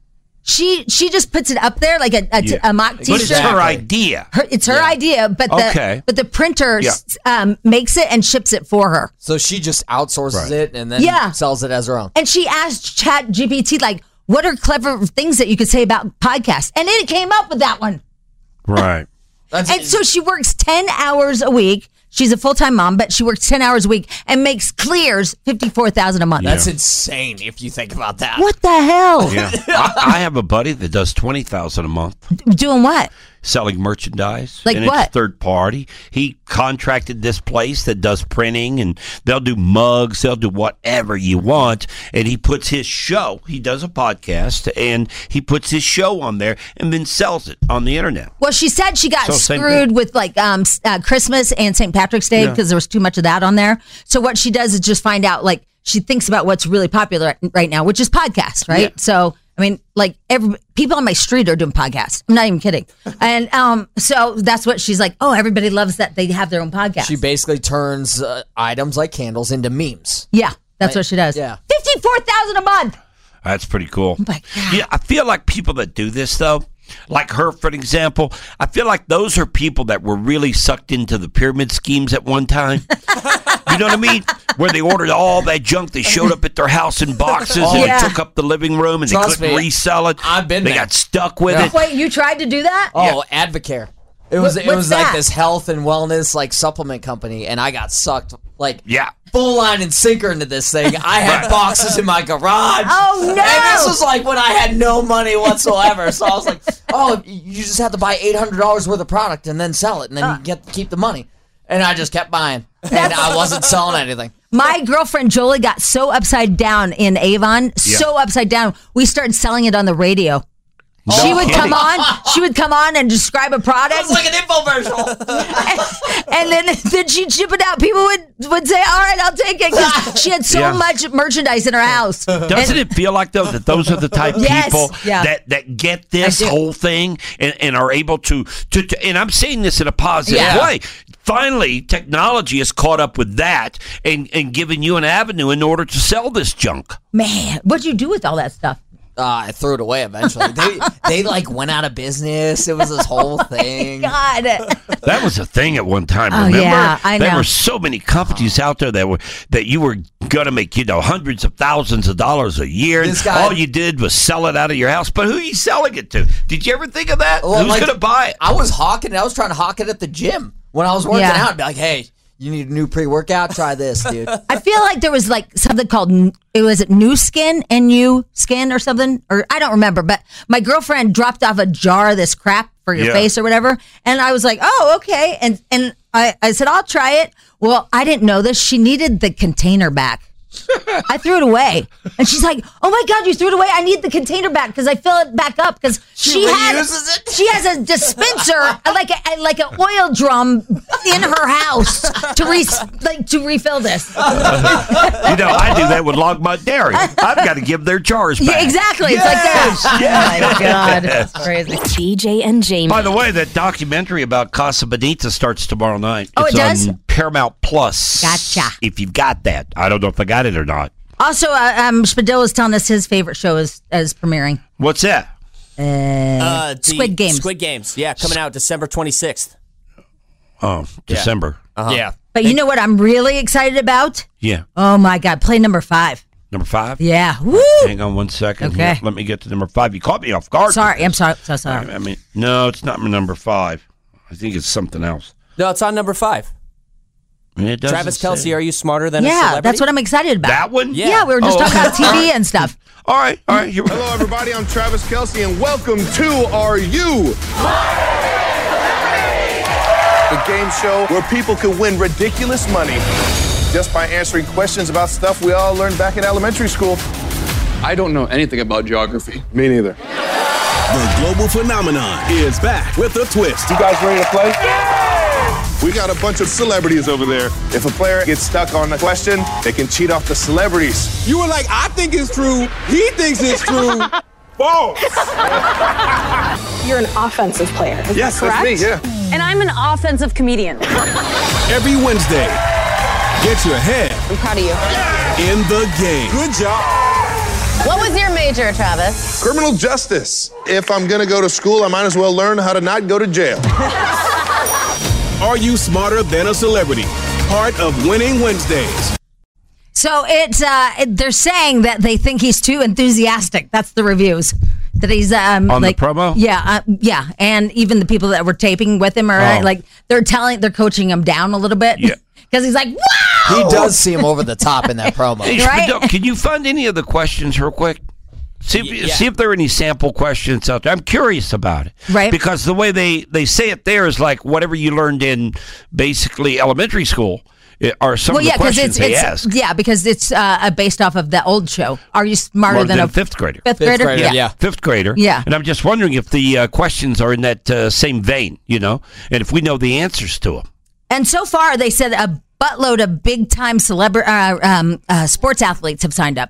She she just puts it up there like a, a, t- Yeah. a mock But t-shirt. it's her idea. Her- it's her idea, but the Okay. but the printer Yeah. um, makes it and ships it for her. So she just outsources Right. it and then Yeah. sells it as her own. And she asked Chat G P T, like, what are clever things that you could say about podcasts? And it came up with that one. Right. That's, And so she works ten hours a week. She's a full-time mom, but she works ten hours a week and makes clears fifty-four thousand dollars a month. that's insane if you think about that. What the hell? Yeah. I, I have a buddy that does twenty thousand dollars a month Doing what? selling merchandise. Like and what? It's third party. He contracted this place that does printing, and they'll do mugs, they'll do whatever you want. And he puts his show, he does a podcast, and he puts his show on there and then sells it on the internet. Well, she said she got So, same screwed thing. with like um, s- uh, Christmas and Saint Patrick's Day Yeah. because there was too much of that on there. So what she does is just find out, like, she thinks about what's really popular right now, which is podcasts, right? Yeah. So, I mean, like, every people on my street are doing podcasts. I'm not even kidding. And um, so that's what she's like, oh, everybody loves that they have their own podcast. She basically turns uh, items like candles into memes. yeah, that's Right. what she does. Yeah. fifty-four thousand dollars a month. That's pretty cool. Oh my God. Yeah, I feel like people that do this though, like her for an example, I feel like those are people that were really sucked into the pyramid schemes at one time. You know what I mean? Where they ordered all that junk, they showed up at their house in boxes Oh, and yeah. it took up the living room and Trust they couldn't me, resell it. I've been They there. got stuck with Yeah. it. Wait, you tried to do that? Oh, Advocare. It was What- it what's was that? like this health and wellness like supplement company, and I got sucked like Yeah. full line and sinker into this thing. I had Right. boxes in my garage. Oh, no. And this was like when I had no money whatsoever. So I was like, oh, you just have to buy eight hundred dollars worth of product and then sell it, and then Uh. you get keep the money. And I just kept buying, and I wasn't selling anything. My girlfriend Jolie got so upside down in Avon, Yeah. so upside down. We started selling it on the radio. No she would kidding. come on. She would come on and describe a product, It's like an infomercial. and then then she'd ship it out. People would would say, "All right, I'll take it," because she had so Yeah. much merchandise in her house. Doesn't it feel like though that those are the type of Yes, people yeah. that, that get this I do. whole thing and, and are able to, to, to and I'm saying this in a positive Yeah. way. Finally, technology has caught up with that and, and given you an avenue in order to sell this junk. Man, what'd you do with all that stuff? Uh, I threw it away eventually. They they like went out of business. It was this whole thing. God, That was a thing at one time. Oh, Remember? yeah, I There know. were so many companies out there that were that you were gonna make, you know, hundreds of thousands of dollars a year. This and guy- all you did was sell it out of your house. But who are you selling it to? Did you ever think of that? Well, Who's like, gonna buy it? I was hawking it. I was trying to hawk it at the gym when I was working Yeah. out. I'd be like, hey, you need a new pre-workout? Try this, dude. I feel like there was like something called it was it New Skin, N U Skin or something, or I don't remember. But my girlfriend dropped off a jar of this crap for your Yeah. face or whatever, and I was like, oh, okay, and and I, I said I'll try it. Well, I didn't know this. She needed the container back. I threw it away. And she's like, oh my God, you threw it away. I need the container back because I fill it back up because she, She has reuses it? she has a dispenser like a like an oil drum in her house to re, like to refill this. You know, I do that with Longmont Dairy. I've got to give their jars back. Yeah, exactly. It's like that. Yes. Oh my God. That's crazy. B J and Jamie. By the way, that documentary about Casa Bonita starts tomorrow night. Oh, it's it does? on Paramount Plus. Gotcha. If you've got that. I don't know if I got it or not. Also, uh, um, Spadil is telling us his favorite show is, is premiering. What's that? Uh, Uh, the Squid Games. Squid Games. Yeah, coming out December twenty-sixth. Oh, December. Uh-huh. Yeah. But you know what I'm really excited about? Yeah. Oh my God, play number five. Number five? Yeah. Woo! Hang on one second. Okay. Here. Let me get to number five. You caught me off guard. Sorry, I'm sorry. So sorry. I mean, no, it's not number five. I think it's something else. No, it's on number five. It doesn't Travis say. Kelce, are you smarter than a Yeah, celebrity? that's what I'm excited about. That one? Yeah, we were just Oh, talking about okay. T V and stuff. All right, all right. Here we Hello, everybody. I'm Travis Kelce, and welcome to Are You? The game show where people can win ridiculous money just by answering questions about stuff we all learned back in elementary school. I don't know anything about geography. Me neither. The global phenomenon is back with a twist. You guys ready to play? We got a bunch of celebrities over there. If a player gets stuck on a question, they can cheat off the celebrities. You were like, I think it's true. He thinks it's true. False. You're an offensive player, is Yes, that correct? that's me, yeah. And I'm an offensive comedian. Every Wednesday, get your head I'm proud of you. in the game. Good job. What was your major, Travis? Criminal justice. If I'm gonna go to school, I might as well learn how to not go to jail. Are you smarter than a celebrity? Part of Winning Wednesdays. So it's uh, it- they're saying that they think he's too enthusiastic. That's the reviews. That he's um On the like promo? Yeah, uh, yeah, and even the people that were taping with him are Oh. like they're telling they're coaching him down a little bit. Yeah. Because he's like, wow. He does seem over the top in that promo. Hey, Right? Spadil, can you find any of the questions real quick? See if, yeah. see if there are any sample questions out there. I'm curious about it. Right. Because the way they, they say it there is like whatever you learned in basically elementary school it, are some Well, of the yeah, because questions it's, they it's ask. yeah, because it's uh, based off of the old show. Are you smarter More than, than a fifth grader. Fifth, Fifth grader? grader, yeah. Fifth grader. Yeah. And I'm just wondering if the uh, questions are in that uh, same vein, you know, and if we know the answers to them. And so far, they said a buttload of big time celebra- uh, um, uh, sports athletes have signed up.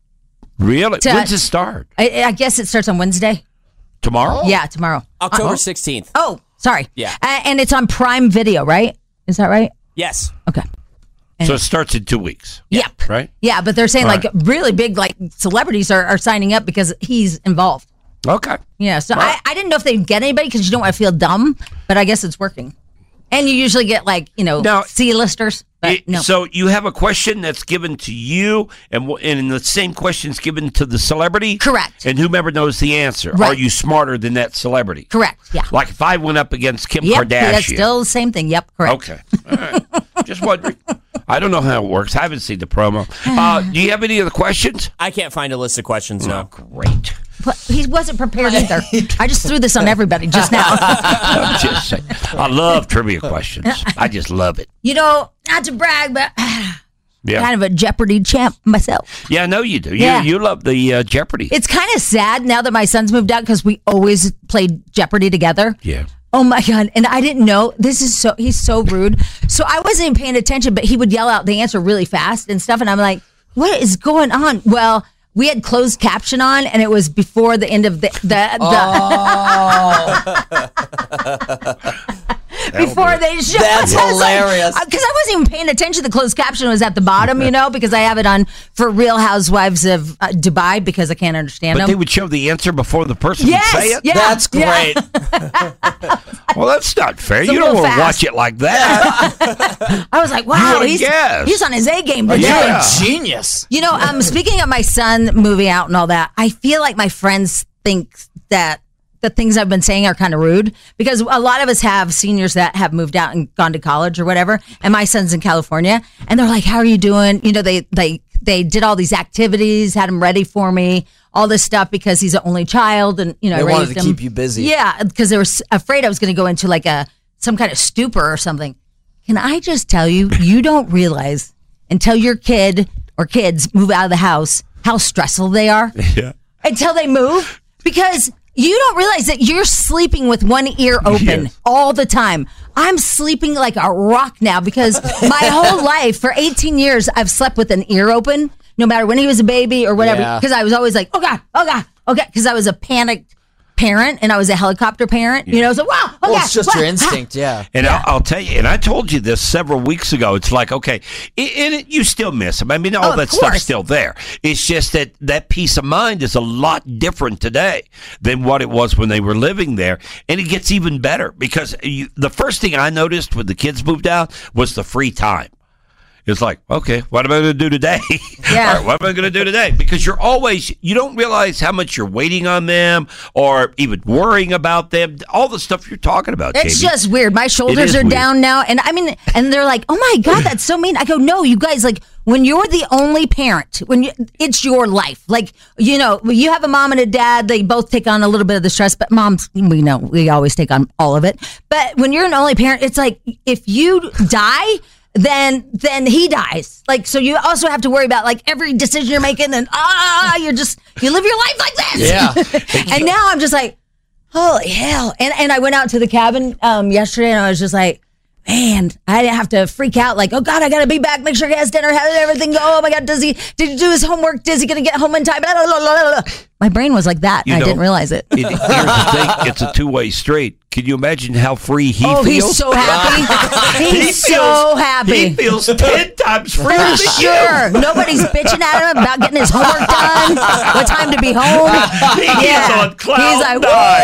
Really? To- When's it start? I, I guess it starts on Wednesday. Tomorrow? Yeah, tomorrow. October Uh, sixteenth. Oh, sorry. Yeah. Uh, and it's on Prime Video, right? Is that right? Yes. Okay. So it starts in two weeks. Yep. Right? Yeah, but they're saying All like right. really big like celebrities are, are signing up because he's involved. Okay. Yeah. So All right. I, I didn't know if they'd get anybody because you don't want to feel dumb, but I guess it's working. And you usually get like, you know, Now- C-listers. But It- no. So you have a question that's given to you, and w- and the same question's given to the celebrity. Correct. And whomever knows the answer. Right. Are you smarter than that celebrity? Correct. Yeah. Like if I went up against Kim Yep. Kardashian. That's still the same thing. Yep. Correct. Okay. All right. Just wondering. I don't know how it works. I haven't seen the promo. Uh, do you have any other questions? I can't find a list of questions, no. Great. But he wasn't prepared either. I just threw this on everybody just now. I'm just saying. I love trivia questions. I just love it. You know, not to brag, but Yeah. kind of a Jeopardy champ myself. Yeah, I know you do. You Yeah. you love the uh, Jeopardy. It's kind of sad now that my son's moved out because we always played Jeopardy together. Yeah. Oh my God. And I didn't know. This is so, he's so rude. So I wasn't even paying attention, but he would yell out the answer really fast and stuff. And I'm like, what is going on? Well, we had closed caption on and it was before the end of the, the, the before they showed. That's hilarious. Because I wasn't even paying attention. The closed caption was at the bottom, you know, because I have it on for Real Housewives of uh, Dubai because I can't understand But them. they would show the answer before the person Yes, would say it? yeah, That's yeah. great. Well, that's not fair. It's a You don't little want to fast. watch it like that. I was like, You wow, would've he's, guessed. he's on his A game Oh, today. yeah. Genius. You know, um, speaking of my son moving out and all that, I feel like my friends think that the things I've been saying are kind of rude because a lot of us have seniors that have moved out and gone to college or whatever. And my son's in California and they're like, how are you doing? You know, they, they, they did all these activities, had him ready for me, all this stuff because he's an only child and, you know, They I wanted raised to him. keep you busy. Yeah. Because they were s- afraid I was going to go into like a, some kind of stupor or something. Can I just tell you, you don't realize until your kid or kids move out of the house, how stressful they are Yeah. until they move, because you don't realize that you're sleeping with one ear open Yes. all the time. I'm sleeping like a rock now because my whole life, for eighteen years, I've slept with an ear open, no matter when he was a baby or whatever, Yeah. because I was always like, oh God, oh God, okay, because I was a panicked parent and I was a helicopter parent, you know, so wow, oh Well, God, it's just wow, your ah. instinct, yeah. And I'll, I'll tell you, and I told you this several weeks ago. It's like, okay, it, and it, you still miss them. I mean, all Oh, of that course. stuff's still there. It's just that that peace of mind is a lot different today than what it was when they were living there. And it gets even better because you, the first thing I noticed when the kids moved out was the free time. It's like, okay, what am I going to do today? Yeah. All right, what am I going to do today? Because you're always, you don't realize how much you're waiting on them or even worrying about them. All the stuff you're talking about, It's Jamie. just weird. My It shoulders is are weird. down now. And I mean, and they're like, oh my God, that's so mean. I go, no, you guys, like, when you're the only parent, when you, it's your life, like, you know, you have a mom and a dad, they both take on a little bit of the stress, but moms, we know, we always take on all of it. But when you're an only parent, it's like, if you die, then then he dies. Like, so you also have to worry about like every decision you're making, and ah, you're just, you live your life like this. Yeah. And now I'm just like, holy hell. And and I went out to the cabin um, yesterday and I was just like, man, I didn't have to freak out like, oh God, I got to be back, make sure he has dinner, how did everything go? Oh my God, does he, did he do his homework? Is he going to get home in time? Blah, blah, blah, blah, blah. My brain was like that. You And I know, didn't realize it. it- here's the thing, it's a two-way street. Can you imagine how free he Oh, feels? he's so happy. He He's feels- so happy. He feels ten times freer For than sure. you. Nobody's bitching at him about getting his homework done. What time to be home? He's on cloud He's like,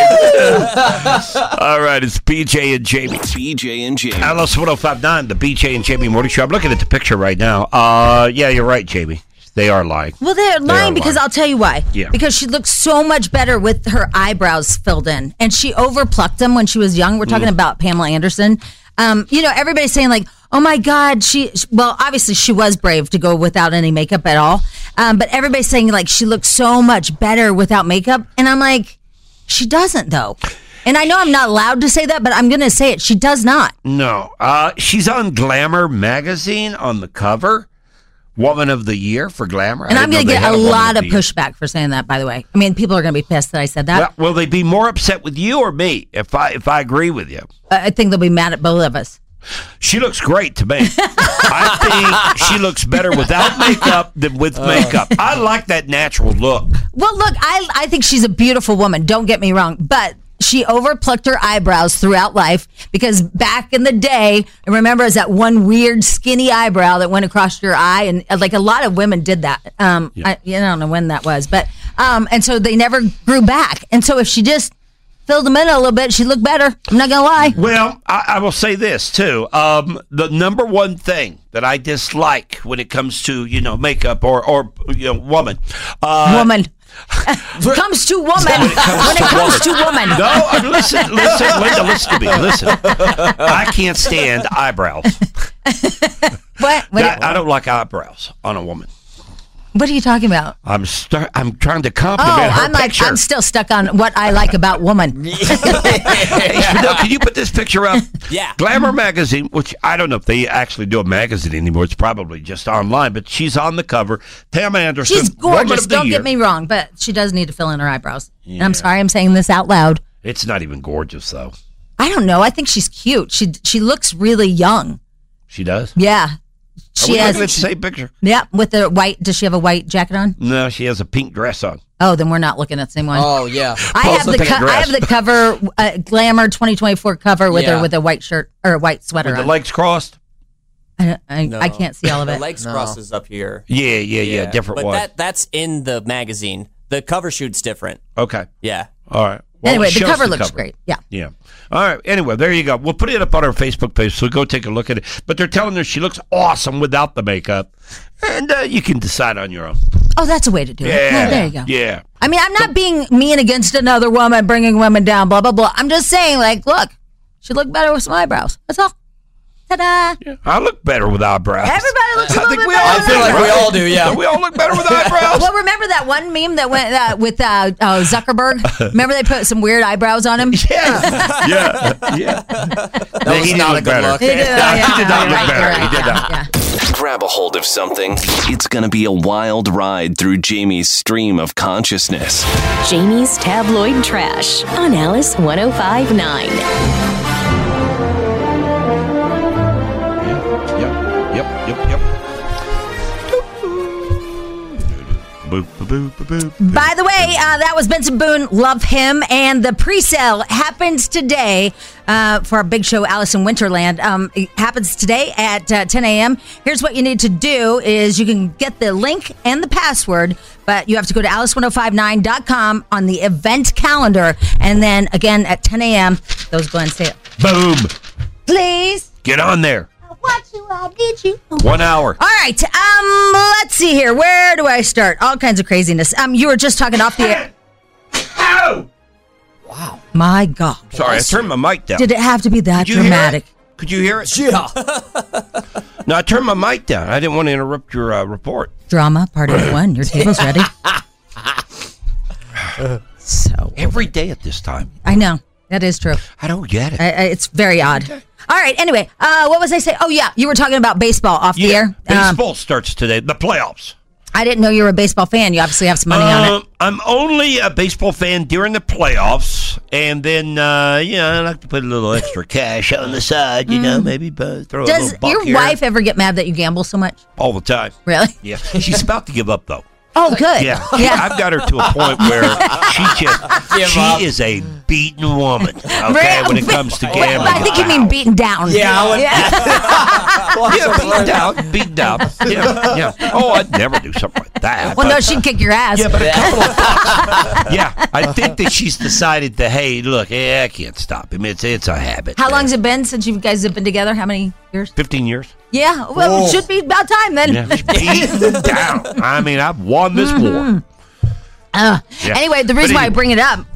nine. All right, it's B J and Jamie. B J and Jamie. Alice one oh five nine, the B J and Jamie Morning Show. I'm looking at the picture right now. Uh, yeah, you're right, Jamie. They are lying. Well, they're They lying are because lying. I'll tell you why. Yeah. Because she looks so much better with her eyebrows filled in. And she overplucked them when she was young. We're talking Mm. about Pamela Anderson. Um, you know, everybody's saying like, oh my God, she, well, obviously she was brave to go without any makeup at all. Um, but everybody's saying like she looks so much better without makeup. And I'm like, she doesn't though. And I know I'm not allowed to say that, but I'm going to say it. She does not. No. Uh, she's on Glamour magazine on the cover. Woman of the Year for Glamour. And I I'm didn't going to know they get had a Woman lot of the Year. pushback for saying that, by the way. I mean, people are going to be pissed that I said that. Well, will they be more upset with you or me if I if I agree with you? I think they'll be mad at both of us. She looks great to me. I think she looks better without makeup than with makeup. I like that natural look. Well, look, I I think she's a beautiful woman. Don't get me wrong, but she overplucked her eyebrows throughout life because back in the day, I remember is that one weird skinny eyebrow that went across your eye, and uh, like a lot of women did that. Um, I, I don't know when that was, but um, and so they never grew back. And so if she just filled them in a little bit, she'd look better. I'm not gonna lie. Well, I, I will say this too. Um, the number one thing that I dislike when it comes to you know makeup or or you know woman, uh, Woman. comes to woman. When it comes when to it comes woman. to woman. No, uh, listen, listen, Linda, listen to me. Listen, I can't stand eyebrows. What? What, That- I don't like eyebrows on a woman. what are you talking about? I'm start. I'm trying to Oh, compliment her I'm like, picture. I'm still stuck on what I like about woman. Hey, Spadil, can you put this picture up? Yeah. Glamour magazine, which I don't know if they actually do a magazine anymore. It's probably just online, but she's on the cover. Pam Anderson, She's Woman gorgeous. of the Don't Year. get me wrong, but she does need to fill in her eyebrows. And I'm sorry I'm saying this out loud. It's not even gorgeous, though. I don't know. I think she's cute. She she looks really young. She does. Yeah. Are She we has looking at the same picture? Yeah, with the white. Does she have a white jacket on? No, she has a pink dress on. Oh, then we're not looking at the same one. Oh, yeah. I have the pink co- I dress. have the cover uh, Glamour twenty twenty-four cover with Yeah. her with a white shirt or a white sweater With the on. legs crossed. I, I, No. I can't see all of The it. legs No. crosses up here. Yeah, yeah, yeah. Different but one. that that's in the magazine. The cover shoot's different. Okay. Yeah. All right. Well, Anyway, it the shows cover looks great. Yeah. Yeah. All right. Anyway, there you go. We'll put it up on our Facebook page, so go take a look at it. But they're telling her she looks awesome without the makeup, and uh, you can decide on your own. Oh, that's a way to do it. Yeah. Yeah, there you go. Yeah. I mean, I'm not being mean against another woman, bringing women down, blah, blah, blah. I'm just saying, like, look, she looked better with some eyebrows. That's all. Ta-da. Yeah. I look better with eyebrows. Everybody looks a I little think bit we better all I with feel like we right? all do, yeah. Don't we all look better with eyebrows? Well, remember that one meme that went uh, with uh, uh, Zuckerberg? Remember they put some weird eyebrows on him? Yeah. Yeah. Yeah. That was he did not look a good better. look. He did, Yeah, yeah, he did not you're look right, better. you're He right, did yeah, not. yeah. Grab a hold of something. It's going to be a wild ride through Jamie's stream of consciousness. Jamie's Tabloid Trash on Alice one oh five point nine. Yep, yep, yep, yep. Boop, boop, boop, boop, boop. By the way, uh, that was Benson Boone. Love him. And the pre-sale happens today uh, for our big show, Alice in Winterland. Um, it happens today at uh, ten a.m. Here's what you need to do is you can get the link and the password, but you have to go to alice ten fifty-nine dot com on the event calendar. And then again at ten a.m., those go and say it. Boom. Please. Get on there. Want you, I need you. One hour. All right. Um, let's see here. Where do I start? All kinds of craziness. Um, you were just talking off the air. Ow! Wow. My God. Sorry, I turned my mic down. Did it have to be that Could you dramatic? Hear it? Could you hear it? Yeah. No, I turned my mic down. I didn't want to interrupt your uh, report. Drama, part of one. Your table's ready. So every day at this time. I know. That is true. I don't get it. I, I, it's very odd. Okay. All right. Anyway, uh, what was I saying? Oh, yeah. You were talking about baseball off yeah, the air. Baseball um, starts today. The playoffs. I didn't know you were a baseball fan. You obviously have some money um, on it. I'm only a baseball fan during the playoffs. And then, uh, you know, I like to put a little extra cash on the side, you mm. know, maybe uh, throw Does a little buck your here. wife ever get mad that you gamble so much? All the time. Really? Yeah. She's about to give up, though. Oh, good. Yeah. yeah. I've got her to a point where she just, she up. is a beaten woman, okay, right. when it comes to gambling. I think you mean beaten down. Yeah. Yeah, yeah beaten down. Beaten down. Yeah, yeah. Oh, I'd never do something like that. Well, but, no, she'd kick your ass. Yeah, but a couple of bucks. Yeah, I think that she's decided that, hey, look, yeah, I can't stop him. It's, it's a habit. How long has it been since you guys have been together? How many years? fifteen years. Yeah, well, Whoa. It should be about time then. Yeah, beaten down. I mean, I've won this mm-hmm. war. Uh, yeah. Anyway, the reason why I bring it up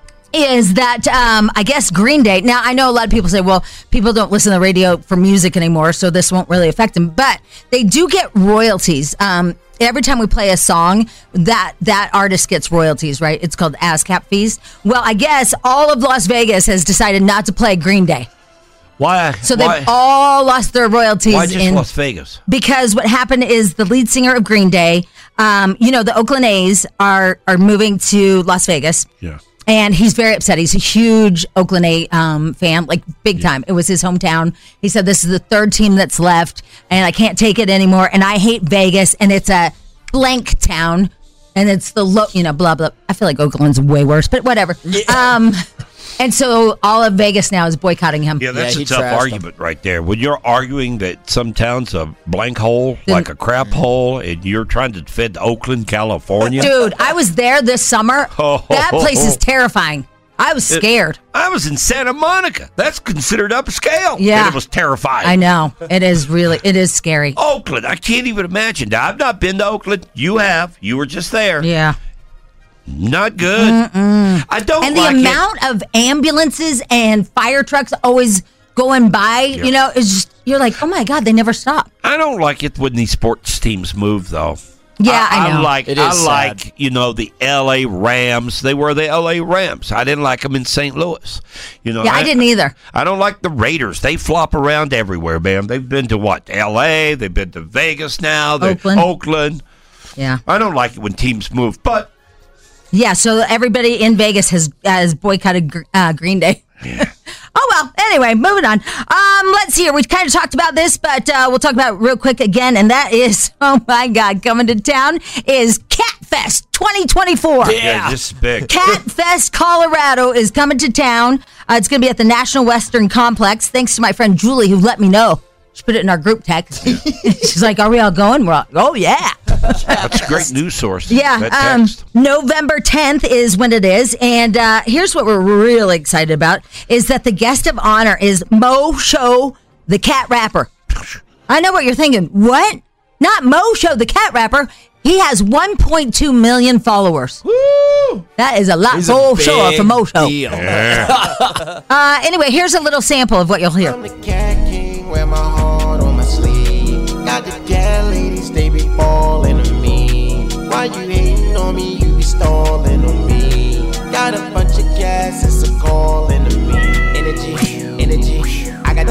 is that um, I guess Green Day. Now, I know a lot of people say, well, people don't listen to the radio for music anymore, so this won't really affect them. But they do get royalties. Um, every time we play a song, that that artist gets royalties, right? It's called ASCAP fees. Well, I guess all of Las Vegas has decided not to play Green Day. Why? So they've why? all lost their royalties. Why just in, Las Vegas? Because what happened is the lead singer of Green Day, um, you know, the Oakland A's are are moving to Las Vegas. Yeah. And he's very upset. He's a huge Oakland A um, fan, like big yeah. time. It was his hometown. He said, this is the third team that's left, and I can't take it anymore. And I hate Vegas, and it's a blank town, and it's the low, you know, blah, blah. I feel like Oakland's way worse, but whatever. Yeah. Um, and so all of Vegas now is boycotting him. Yeah, that's yeah, a tough argument him. right there. When you're arguing that some town's a blank hole, then, like a crap hole, and you're trying to defend Oakland, California. Dude, I was there this summer. Oh, that place is terrifying. I was scared. It, I was in Santa Monica. That's considered upscale. Yeah. And it was terrifying. I know. It is really, it is scary. Oakland, I can't even imagine. Now, I've not been to Oakland. You have. You were just there. Yeah. Not good. Mm-mm. I don't and like the amount it. of ambulances and fire trucks always going by, yeah. you know, is just, you're like, oh my God, they never stop. I don't like it when these sports teams move, though. Yeah, I, I know. I like, it is I sad. like, you know, the L A Rams. They were the L A Rams. I didn't like them in Saint Louis. You know, yeah, I, I didn't either. I don't like the Raiders. They flop around everywhere, man. They've been to what? L A. They've been to Vegas now. Oakland. Oakland. Yeah. I don't like it when teams move, but. Yeah, so everybody in Vegas has has boycotted uh, Green Day. Yeah. Oh, well, anyway, moving on. Um, let's see here. We kind of talked about this, but uh, we'll talk about it real quick again, and that is, oh, my God, coming to town is CatFest twenty twenty-four. Yeah, yeah just big. CatFest Colorado is coming to town. Uh, it's going to be at the National Western Complex, thanks to my friend Julie, who let me know. She put it in our group text. She's like, are we all going? We're all, oh, yeah. That's a great news source. Yeah. Um, November tenth is when it is. And uh, here's what we're really excited about is that the guest of honor is Mo Show, the cat rapper. I know what you're thinking. What? Not Mo Show, the cat rapper. He has one point two million followers. Woo! That is a lot. He's Mo a Show for Mo Show. Yeah. uh, anyway, here's a little sample of what you'll hear. I'm the cat king, wear my heart on my sleeve. Got the cat ladies, they be falling on me. Why you hating on me? You be stalling on me. Got a bunch of gas, it's a calling to me. Energy, energy. I got that, I got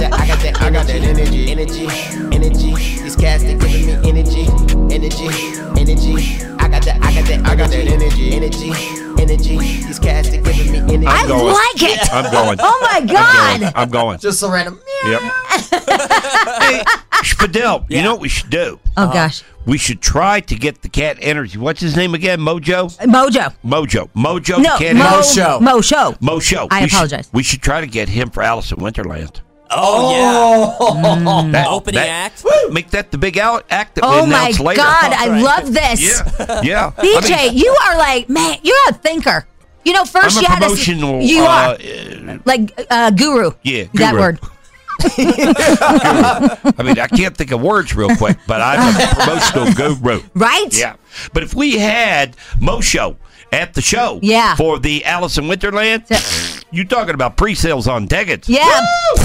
that, I got that energy, energy, energy. These cats they giving me energy, energy, energy. I got that, I got that, I got that energy, energy, energy. These cats they giving me energy. I like it. I'm going. Oh my God. I'm going. I'm going. Just a random. Yep. Hey, Fidel, you know what we should do? Oh gosh. We should try to get the cat energy. What's his name again? Mojo? Mojo. Mojo. Mojo. No, the cat Mo- energy. Show. Mo Show. Mo Show. I We should- apologize. we should try to get him for Alice in Winterland. Oh, yeah. That- Opening that- act. Make that the big out act that we Oh my announce later. God, I love this. Yeah. Yeah. B I J, mean, you are like, man, you're a thinker. You know, first I'm you a had to. promotional, You uh, are like uh, guru. Yeah, that guru. word. I mean, I can't think of words real quick, but I'm a promotional guru. Right? Yeah. But if we had Mo Show at the show Yeah. for the Alice in Winterland, you talking about pre-sales on tickets. Yeah.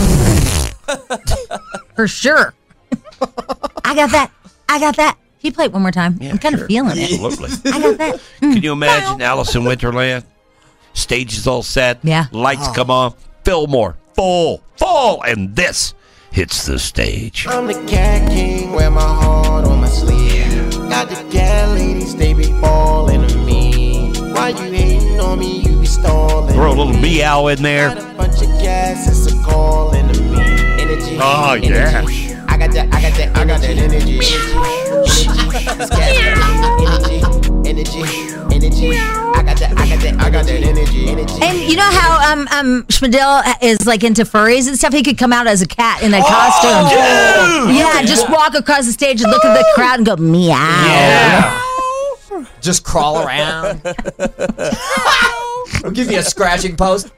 For sure. I got that. I got that. Can you play it one more time? I'm kind of feeling it. Absolutely. I got that. Can you imagine Alice in Winterland? Stage is all set. Yeah. Lights Oh. come on. Fillmore. Full. Full. And this hits the stage. I'm the cat king, wear my heart on my sleeve. Got the cat ladies, they be falling on me. Why you hating on me? You be stalling. Throw a little meow in there. Bunch of gas, it's a calling to me. Energy. Oh, yeah. Energy. I got that, I got that, I got that energy. Energy. Energy. Energy. Energy. I got that, I got that, I got that energy. Energy. And you know how um um Schmidl is like into furries and stuff? He could come out as a cat in a costume. dude! Yeah, just walk across the stage and look at the crowd and go meow. Yeah. Just crawl around. We'll give you a scratching post.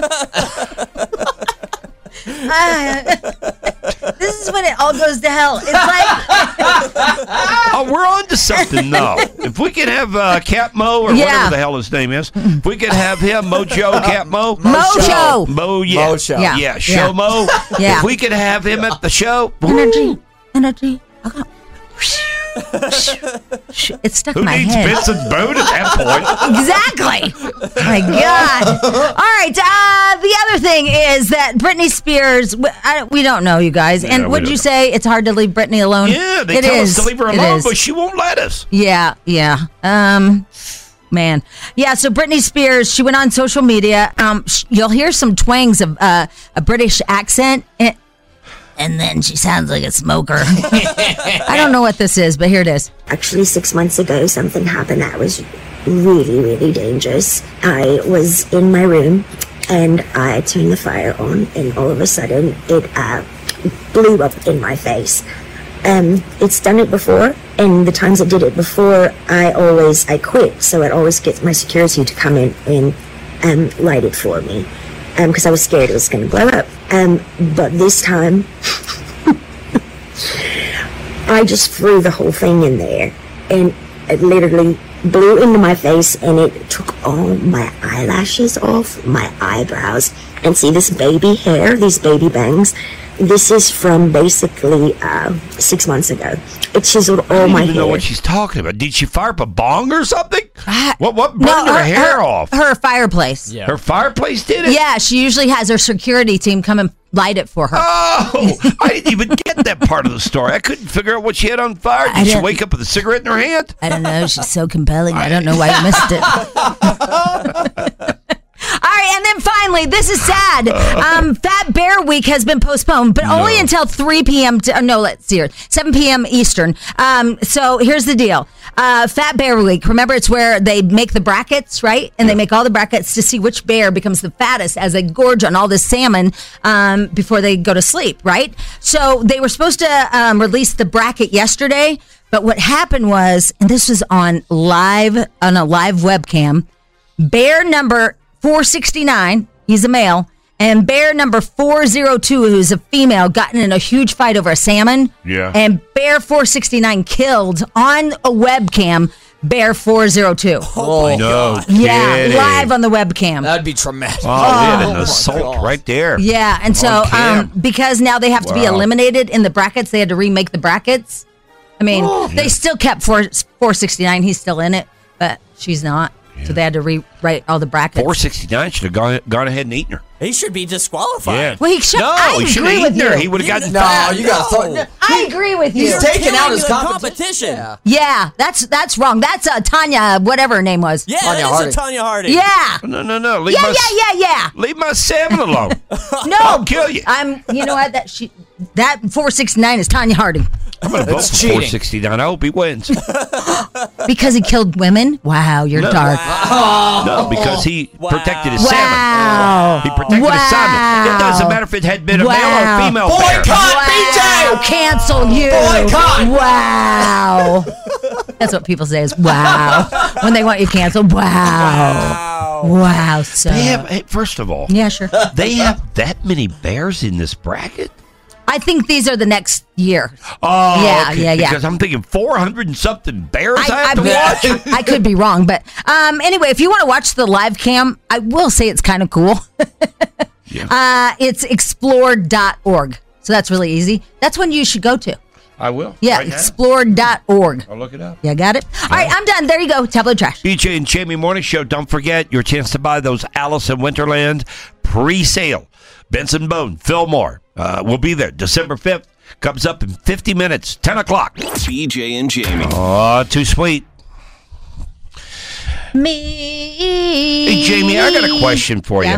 Uh, this is when it all goes to hell. It's like Oh, we're on to something, though. If we could have uh, Cat Mo, or Yeah. whatever the hell his name is, if we could have him, Mojo, Cat Mo. Mojo. Mo, yeah. Mojo. Yeah, Yeah. Show Yeah. Mo. Yeah. If we could have him at the show. energy, energy. It's stuck Who in my needs head. Vincent Boone at that point? Exactly. My God. All right. Uh, the other thing is that Britney Spears. w- I, we don't know, you guys. Yeah, and we would don't you know. say it's hard to leave Britney alone? Yeah, they It tell is. us to leave her It alone, is. but she won't let us. Yeah, yeah. Um, man. Yeah, so Britney Spears, she went on social media. Um, sh- you'll hear some twangs of uh, a British accent. And, and then she sounds like a smoker. I don't know what this is, but here it is. Actually, six months ago, something happened that was really, really dangerous. I was in my room and I turned the fire on, and all of a sudden it uh, blew up in my face. Um, it's done it before, and the times I did it before, I always I quit. So I'd always get my security to come in and um, light it for me, because I was scared it was going to blow up. Um, but this time, I just threw the whole thing in there, and it literally blew into my face, and it took all my eyelashes off, my eyebrows, and see this baby hair, these baby bangs. This is from basically uh, six months ago. It chiseled all I don't my even hair. know what she's talking about. Did she fire up a bong or something? What what burned No, her, her- hair her- off? Her fireplace. Yeah. Her fireplace did it? Yeah, she usually has her security team come and light it for her. Oh, I didn't even get that part of the story. I couldn't figure out what she had on fire. I Did she didn't- wake up with a cigarette in her hand? I don't know. She's so compelling. I don't know why you missed it. All right, and then finally, this is sad. Um, Fat Bear Week has been postponed, but only until three p.m. To, uh, no, let's see here, seven p.m. Eastern. Um, so here's the deal. Uh, Fat Bear Week, remember, it's where they make the brackets, right? And they make all the brackets to see which bear becomes the fattest as they gorge on all this salmon um, before they go to sleep, right? So they were supposed to um, release the bracket yesterday, but what happened was, and this was on live, on a live webcam, bear number four sixty-nine, he's a male, and bear number four oh two, who's a female, gotten in a huge fight over a salmon. Yeah. And bear four sixty-nine killed on a webcam bear four oh two. Oh, no Yeah, kidding. live on the webcam. That'd be tremendous. Oh, they had Oh, an my assault God. right there. Yeah, and so On cam. um, because now they have to be Wow. eliminated in the brackets, they had to remake the brackets. I mean, Oh. they Yeah. still kept four four sixty-nine. He's still in it, but she's not. So they had to rewrite all the brackets. four sixty-nine should have gone, gone ahead and eaten her. He should be disqualified. Yeah. Well, he should. No, I he should agree have with eaten her. you. He would have gotten No, fat. you got to I agree with you. He's taking out his Killing the competition. competition. Yeah. Yeah, that's that's wrong. That's uh, Tanya, whatever her name was. Yeah, Tanya that Harding. is a Tanya Harding. Yeah. No, no, no. Leave Yeah, my, yeah, yeah, yeah. Leave my salmon alone. No, I'll kill you. I'm. You know what? That she, that four sixty-nine is Tanya Harding I'm going to vote for cheating. four sixty-nine. I hope he wins. because he killed women. Wow, you're No. dark. No, because he Wow. protected his Wow. salmon. He protected his salmon. It doesn't matter if it had been a male Wow. or female Boycott, bear. B J! Wow, cancel you. Boycott. Wow. That's what people say is wow when they want you canceled. Wow. Wow. So. They have, hey, first of all, Yeah, sure. they have that many bears in this bracket? I think these are the next year. Oh, Yeah, okay, yeah, yeah. Because I'm thinking four hundred and something bears I, I, have I, to watch. I could be wrong, but um, anyway, if you want to watch the live cam, I will say it's kind of cool. Yeah. uh, it's explore dot org. So that's really easy. That's one you should go to. I will. Yeah, right now. explore dot org. I'll look it up. Yeah, got it? All right, I'm done. There you go. Tabloid trash. B J and Jamie Morning Show. Don't forget your chance to buy those Alice in Winterland pre-sale. Benson Bone, Fillmore. Uh, we'll be there December fifth. Comes up in fifty minutes, ten o'clock. B J and Jamie. Oh, too sweet. Me. Hey, Jamie, I got a question for Yeah. you.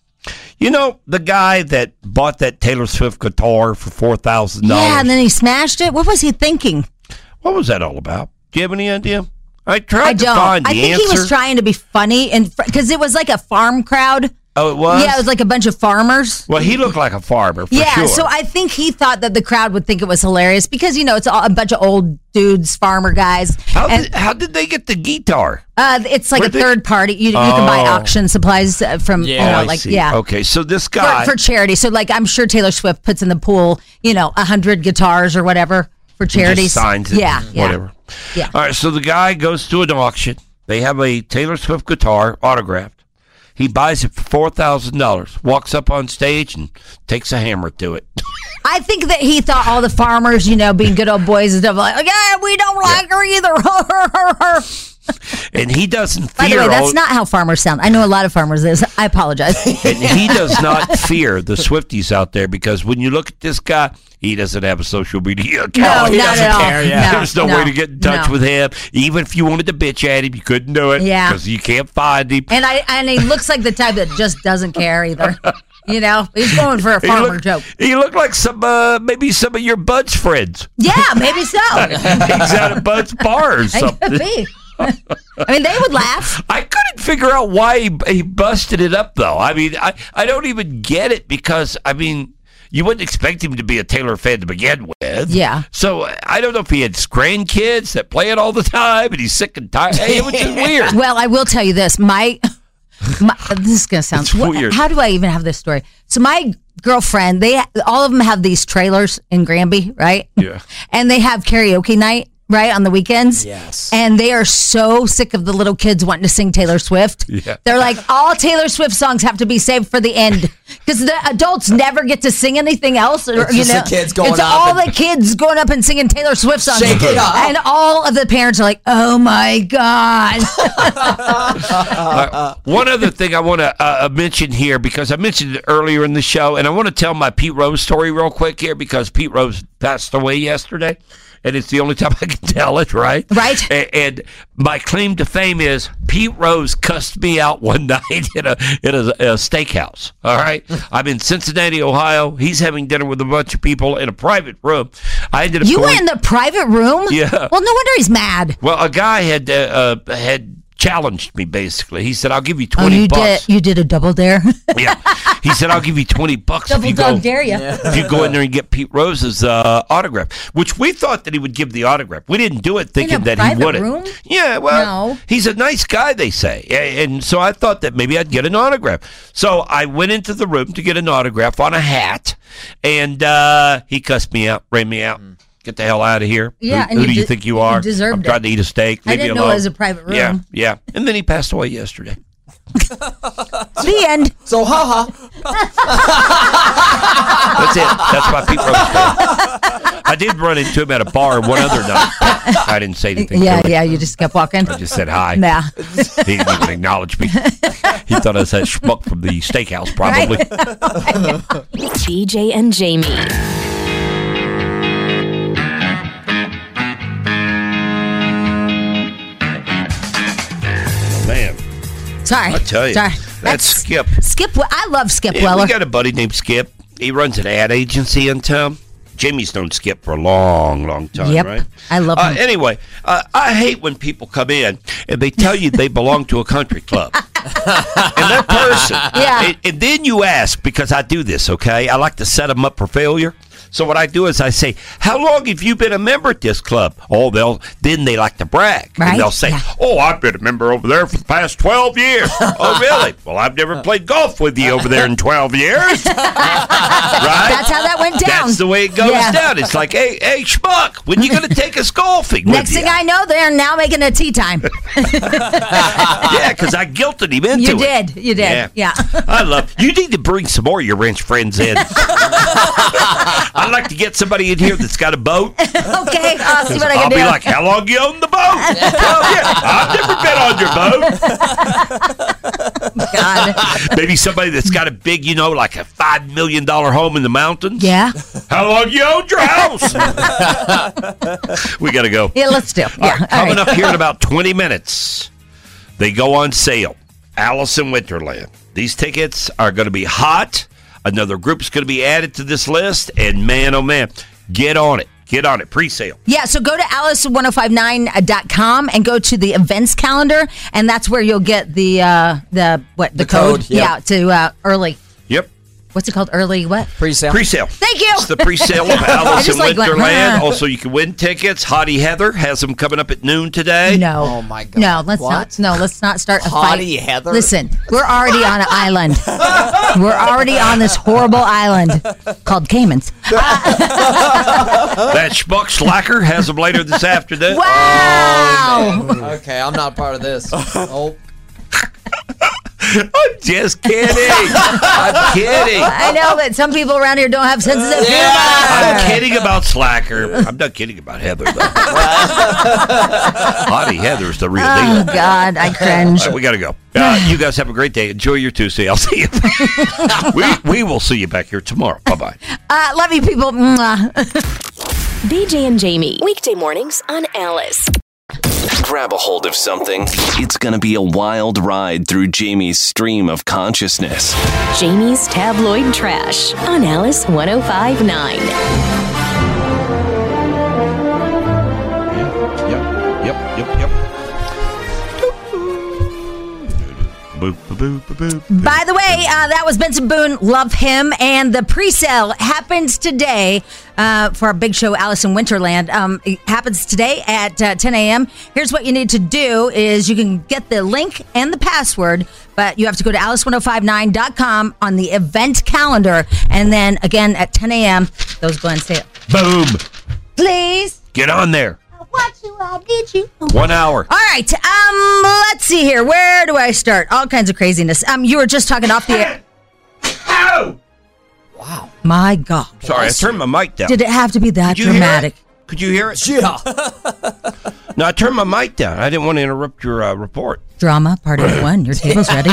You know, the guy that bought that Taylor Swift guitar for four thousand dollars. Yeah, and then he smashed it. What was he thinking? What was that all about? Do you have any idea? I tried I to don't. find the I think answer. he was trying to be funny, and because it was like a farm crowd. Oh, it was? Yeah, it was like a bunch of farmers. Well, he looked like a farmer, for yeah, sure. so I think he thought that the crowd would think it was hilarious because, you know, it's all, a bunch of old dudes, farmer guys. How and, did, how did they get the guitar? uh, it's like Where'd a they- third party. You, you can buy Oh. auction supplies uh, from, you Oh, know, I like, see. yeah. Okay, so this guy. For, for charity. So, like, I'm sure Taylor Swift puts in the pool, you know, a hundred guitars or whatever for charities. Just signs it, Yeah, yeah. whatever. Yeah. All right, so the guy goes to an auction. They have a Taylor Swift guitar autographed. He buys it for four thousand dollars, walks up on stage, and takes a hammer to it. I think that he thought all the farmers, you know, being good old boys and stuff like, yeah, we don't like her either. And he doesn't fear. By the way, that's all- not how farmers sound. I know a lot of farmers is. I apologize. and he does not fear the Swifties out there because when you look at this guy, he doesn't have a social media account. No, he not doesn't at all. care. No, There's no, no, way to get in touch no. with him. Even if you wanted to bitch at him, you couldn't do it. Yeah. Because you can't find him. And I and he looks like the type that just doesn't care either. You know, he's going for a He farmer looked- joke. He looked like some, uh, maybe some of your Bud's friends. Yeah, maybe so. He's out at Bud's bar or It something. could be. I mean, they would laugh. I couldn't figure out why he, he busted it up, though. I mean, I, I don't even get it because, I mean, you wouldn't expect him to be a Taylor fan to begin with. Yeah. So I don't know if he had grandkids that play it all the time and he's sick and tired. Hey, it was just weird. Well, I will tell you this. My, my this is going to sound It's weird. How do I even have this story? So my girlfriend, they all of them have these trailers in Granby, right? Yeah. And they have karaoke night, right, on the weekends. Yes. And they are so sick of the little kids wanting to sing Taylor Swift. Yeah. They're like, all Taylor Swift songs have to be saved for the end because the adults never get to sing anything else. Or, It's you just know, the kids going it's up all and- the kids going up and singing Taylor Swift songs. Shake it up. And all of the parents are like, oh my God. Uh, one other thing I want to uh, mention here, because I mentioned it earlier in the show, and I want to tell my Pete Rose story real quick here, because Pete Rose passed away yesterday, and it's the only time I can tell it, right? Right. And, and my claim to fame is Pete Rose cussed me out one night in a in a, a steakhouse. All right, I'm in Cincinnati, Ohio. He's having dinner with a bunch of people in a private room. I ended up You going, went in the private room? Yeah. Well, no wonder he's mad. Well, a guy had uh, uh, had challenged me basically. He said, "I'll give you Oh, twenty you bucks." did. You did a double dare. Yeah, he said, "I'll give you twenty bucks if Double you dog go dare ya. if you go in there and get Pete Rose's uh, autograph." Which we thought that he would give the autograph. We didn't do it thinking a that he private wouldn't. room? Yeah, well, No. he's a nice guy, they say, A- and so I thought that maybe I'd get an autograph. So I went into the room to get an autograph on a hat, and uh, he cussed me out, ran me out. Get the hell out of here. Yeah, Who, and who you do you de- think you you are? deserved I'm it. trying to eat a steak. I Leave me didn't know alone. it was a private room. Yeah, yeah. And then he passed away yesterday. The end. So, haha. That's it. That's why people understand. I did run into him at a bar one other night. I didn't say anything. Yeah, to him. yeah. You just kept walking. I just said hi. Nah. He didn't even acknowledge me. He thought I was that schmuck from the steakhouse, probably. Right? B J and Jamie. Man. Sorry. I tell you. Sorry. That's, That's Skip. Skip. I love Skip Yeah, Weller. we got a buddy named Skip. He runs an ad agency in town. Jamie's known Skip for a long, long time, Yep. right? I love Uh, him. anyway, uh, I hate when people come in and they tell you they belong to a country club. And that person, Yeah. and, and then you ask, because I do this, okay? I like to set them up for failure. So what I do is I say, how long have you been a member at this club? Oh, they'll then they like to brag. Right? And they'll say, Yeah. oh, I've been a member over there for the past twelve years. Oh, really? Well, I've never played golf with you over there in twelve years. Right? That's how that went down. That's the way it goes Yeah. down. It's like, hey, hey, schmuck, when you going to take us golfing Next with thing you? I know, they're now making a tea time. Yeah, because I guilted him into You it. did. You did. Yeah. I love. You need to bring some more of your ranch friends in. I'd like to get somebody in here that's got a boat. Okay, I'll see what I can I'll do. be like, how long you own the boat? Oh, yeah, I've never been on your boat. God. Maybe somebody that's got a big, you know, like a five million dollar home in the mountains. Yeah. How long you owned your house? We got to go. Yeah, let's do. All Yeah. right, all coming right. up here in about twenty minutes, they go on sale. Alice in Winterland. These tickets are going to be hot. Another group's going to be added to this list. And man, oh man, get on it. Get on it. Pre-sale. Yeah, so go to alice ten fifty-nine dot com and go to the events calendar, and that's where you'll get the uh, the what the, The code, yep. yeah, to uh, early. Yep. What's it called? Early what? Pre-sale. Pre-sale. Thank you. It's the pre-sale of I Alice in just like went, Winterland. huh. Also, you can win tickets. Hottie Heather has them coming up at noon today. No. Oh my God. No, let's What? not. No, let's not start a Hottie fight. Heather? Listen, we're already on an island. We're already on this horrible island called Caymans. That schmuck slacker has them later this afternoon. Wow. Okay, I'm not part of this. Oh. I'm just kidding. I'm kidding. I know that some people around here don't have senses of humor. I'm kidding about Slacker. I'm not kidding about Heather, though. Hottie Heather's the real Oh, deal. God, I cringe. All right, we got to go. Uh, you guys have a great day. Enjoy your Tuesday. I'll see you. we, we will see you back here tomorrow. Bye-bye. Uh, love you, people. Mwah. B J and Jamie. Weekday mornings on Alice. Grab a hold of something. It's going to be a wild ride through Jamie's stream of consciousness. Jamie's Tabloid Trash on Alice ten fifty-nine. Yep, yep, yep, yep. Boop, boop, boop, boop. By the way, uh, that was Benson Boone. Love him. And the pre-sale happens today uh, for our big show, Alice in Winterland. Um, it happens today at uh, ten a.m. Here's what you need to do is you can get the link and the password, but you have to go to alice ten fifty-nine dot com on the event calendar. And then again at ten a.m., those go on sale. Boom. Please. Get on there. I want you. I need you. One hour. All right. Um, let's see here. Where do I start? All kinds of craziness. Um, you were just talking off the air. Ow! Wow. My God. Sorry, I turned my mic down. Did it have to be that Could you hear dramatic? it? Could you hear it? Yeah. No, I turned my mic down. I didn't want to interrupt your uh, report. Drama, part of one. Your table's ready.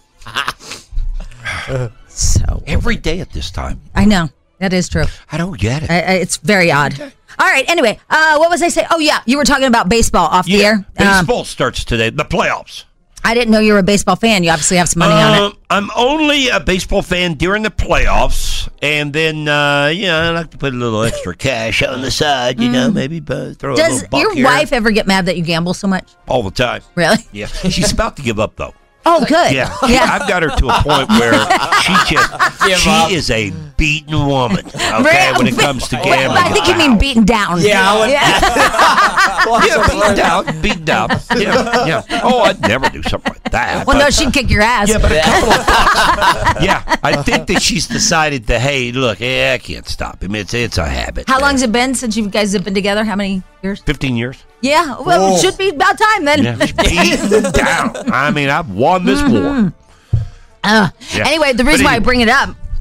So Every day at this time. I know that is true. I don't get it. I, I, it's very odd. All right. Anyway, uh, what was I saying? Oh yeah, you were talking about baseball off the air. Um, Baseball starts today. The playoffs. I didn't know you were a baseball fan. You obviously have some money on it. Um, I'm only a baseball fan during the playoffs, and then uh, you know I like to put a little extra cash on the side. You know, maybe uh, throw a Does little buck your here. wife ever get mad that you gamble so much? all the time? Really? Yeah, she's about to give up though. Oh, good. Yeah, Yeah. I've got her to a point where she just Give she up. is a beaten woman. Okay, Real- when it comes to Wait, gambling, I think you mean beaten down. Yeah, I would- yeah, beaten down, beaten down. Yeah, yeah. Oh, I'd never do something like that. Well, but- no, she'd kick your ass. Yeah, but a couple of bucks. Yeah, I think that she's decided that, hey, look, yeah, I can't stop him. It's it's a habit. How man. long's it been since you guys have been together? How many years? Fifteen years. Yeah. Well, Whoa. it should be about time then. Yeah, beaten down. I mean, I've won this war. Uh, Yeah. Anyway, the But reason why I anyway. bring it up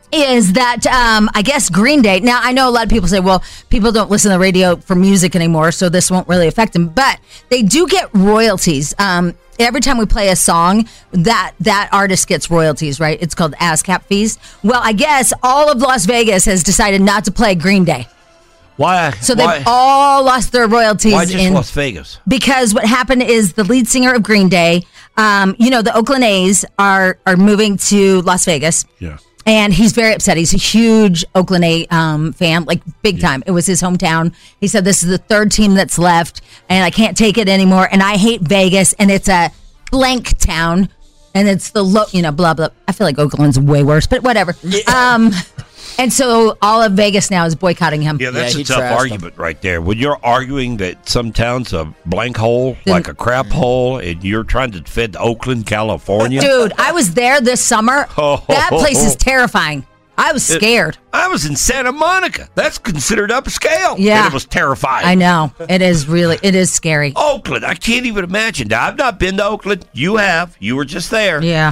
is that um, I guess Green Day. Now, I know a lot of people say, well, people don't listen to the radio for music anymore, so this won't really affect them. But they do get royalties. Um, every time we play a song, that that artist gets royalties, right? It's called ASCAP fees. Well, I guess all of Las Vegas has decided not to play Green Day. Why? So they've why, all lost their royalties. Why just in Las Vegas? Because what happened is the lead singer of Green Day, um, you know, the Oakland A's are are moving to Las Vegas. Yeah. And he's very upset. He's a huge Oakland A um, fan, like big time. It was his hometown. He said, this is the third team that's left, and I can't take it anymore. And I hate Vegas, and it's a blank town, and it's the, lo- you know, blah, blah. I feel like Oakland's way worse, but whatever. Yeah. Um, and so all of Vegas now is boycotting him. Yeah, that's yeah, a tough argument them. right there. When you're arguing that some town's a blank hole, then, like a crap hole, and you're trying to defend Oakland, California. Dude, I was there this summer. Oh, that place is terrifying. I was scared. It, I was in Santa Monica. That's considered upscale. Yeah. And it was terrifying. I know. It is really, it is scary. Oakland, I can't even imagine. Now, I've not been to Oakland. You have. You were just there. Yeah.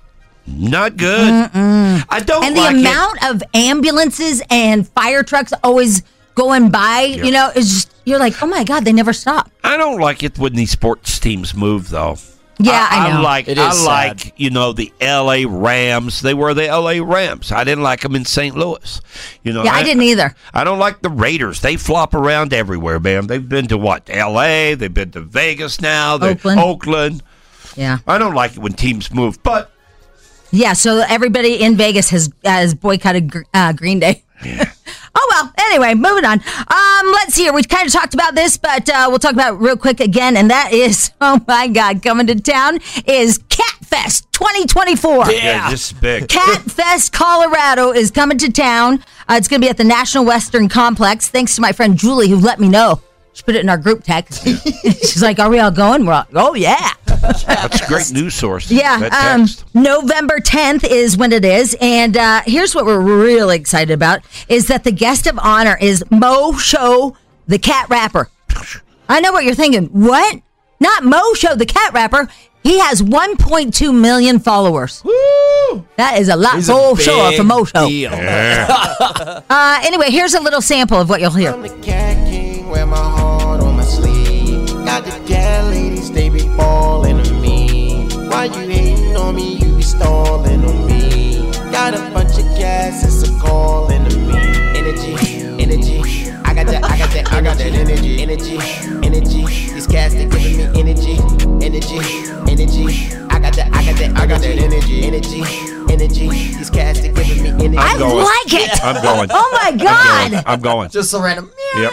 Not good. Mm-mm. I don't And the like amount it. of ambulances and fire trucks always going by, Yeah. you know, it's just, you're like, oh my God, they never stop. I don't like it when these sports teams move, though. Yeah, I know. I like, It I is like, sad. you know, the L A Rams. They were the L A Rams. I didn't like them in Saint Louis. You know, Yeah, I didn't either. I don't like the Raiders. They flop around everywhere, man. They've been to what? L A. They've been to Vegas now. They- Oakland. Oakland. Yeah. I don't like it when teams move, but Yeah, so everybody in Vegas has has boycotted gr- uh, Green Day. Oh, well, anyway, moving on. Um, let's see here. We kind of talked about this, but uh, we'll talk about it real quick again, and that is, oh my God, coming to town is Cat Fest twenty twenty-four. yeah, this is big. Cat Fest Colorado is coming to town. Uh, it's going to be at the National Western Complex. Thanks to my friend Julie, who let me know. She put it in our group text. She's like, are we all going? We're all, oh, yeah. That's a great news source. Yeah, that um, text. November tenth is when it is. And uh, here's what we're really excited about is that the guest of honor is Mo Show, the cat rapper. I know what you're thinking. What? Not Mo Show, the cat rapper. He has one point two million followers. Woo! That is a lot. He's a Mo Show big for Mo Show. deal. Yeah. Uh, anyway, here's a little sample of what you'll hear. I'm the cat king, wear my heart on my sleeve. Got the cat ladies, they be falling on me. Why you hating on me? You be stalling on me. Got a bunch of gas, it's a calling to me. Energy, energy. I got that, I got that, I got that energy, energy, energy. These cats they giving me energy, energy, energy. I got that, I got that, I got that energy, energy, energy. These cats they giving me energy. I I'm going. like it. I'm going. Oh my I'm God. going. I'm going. Just a random. Yep.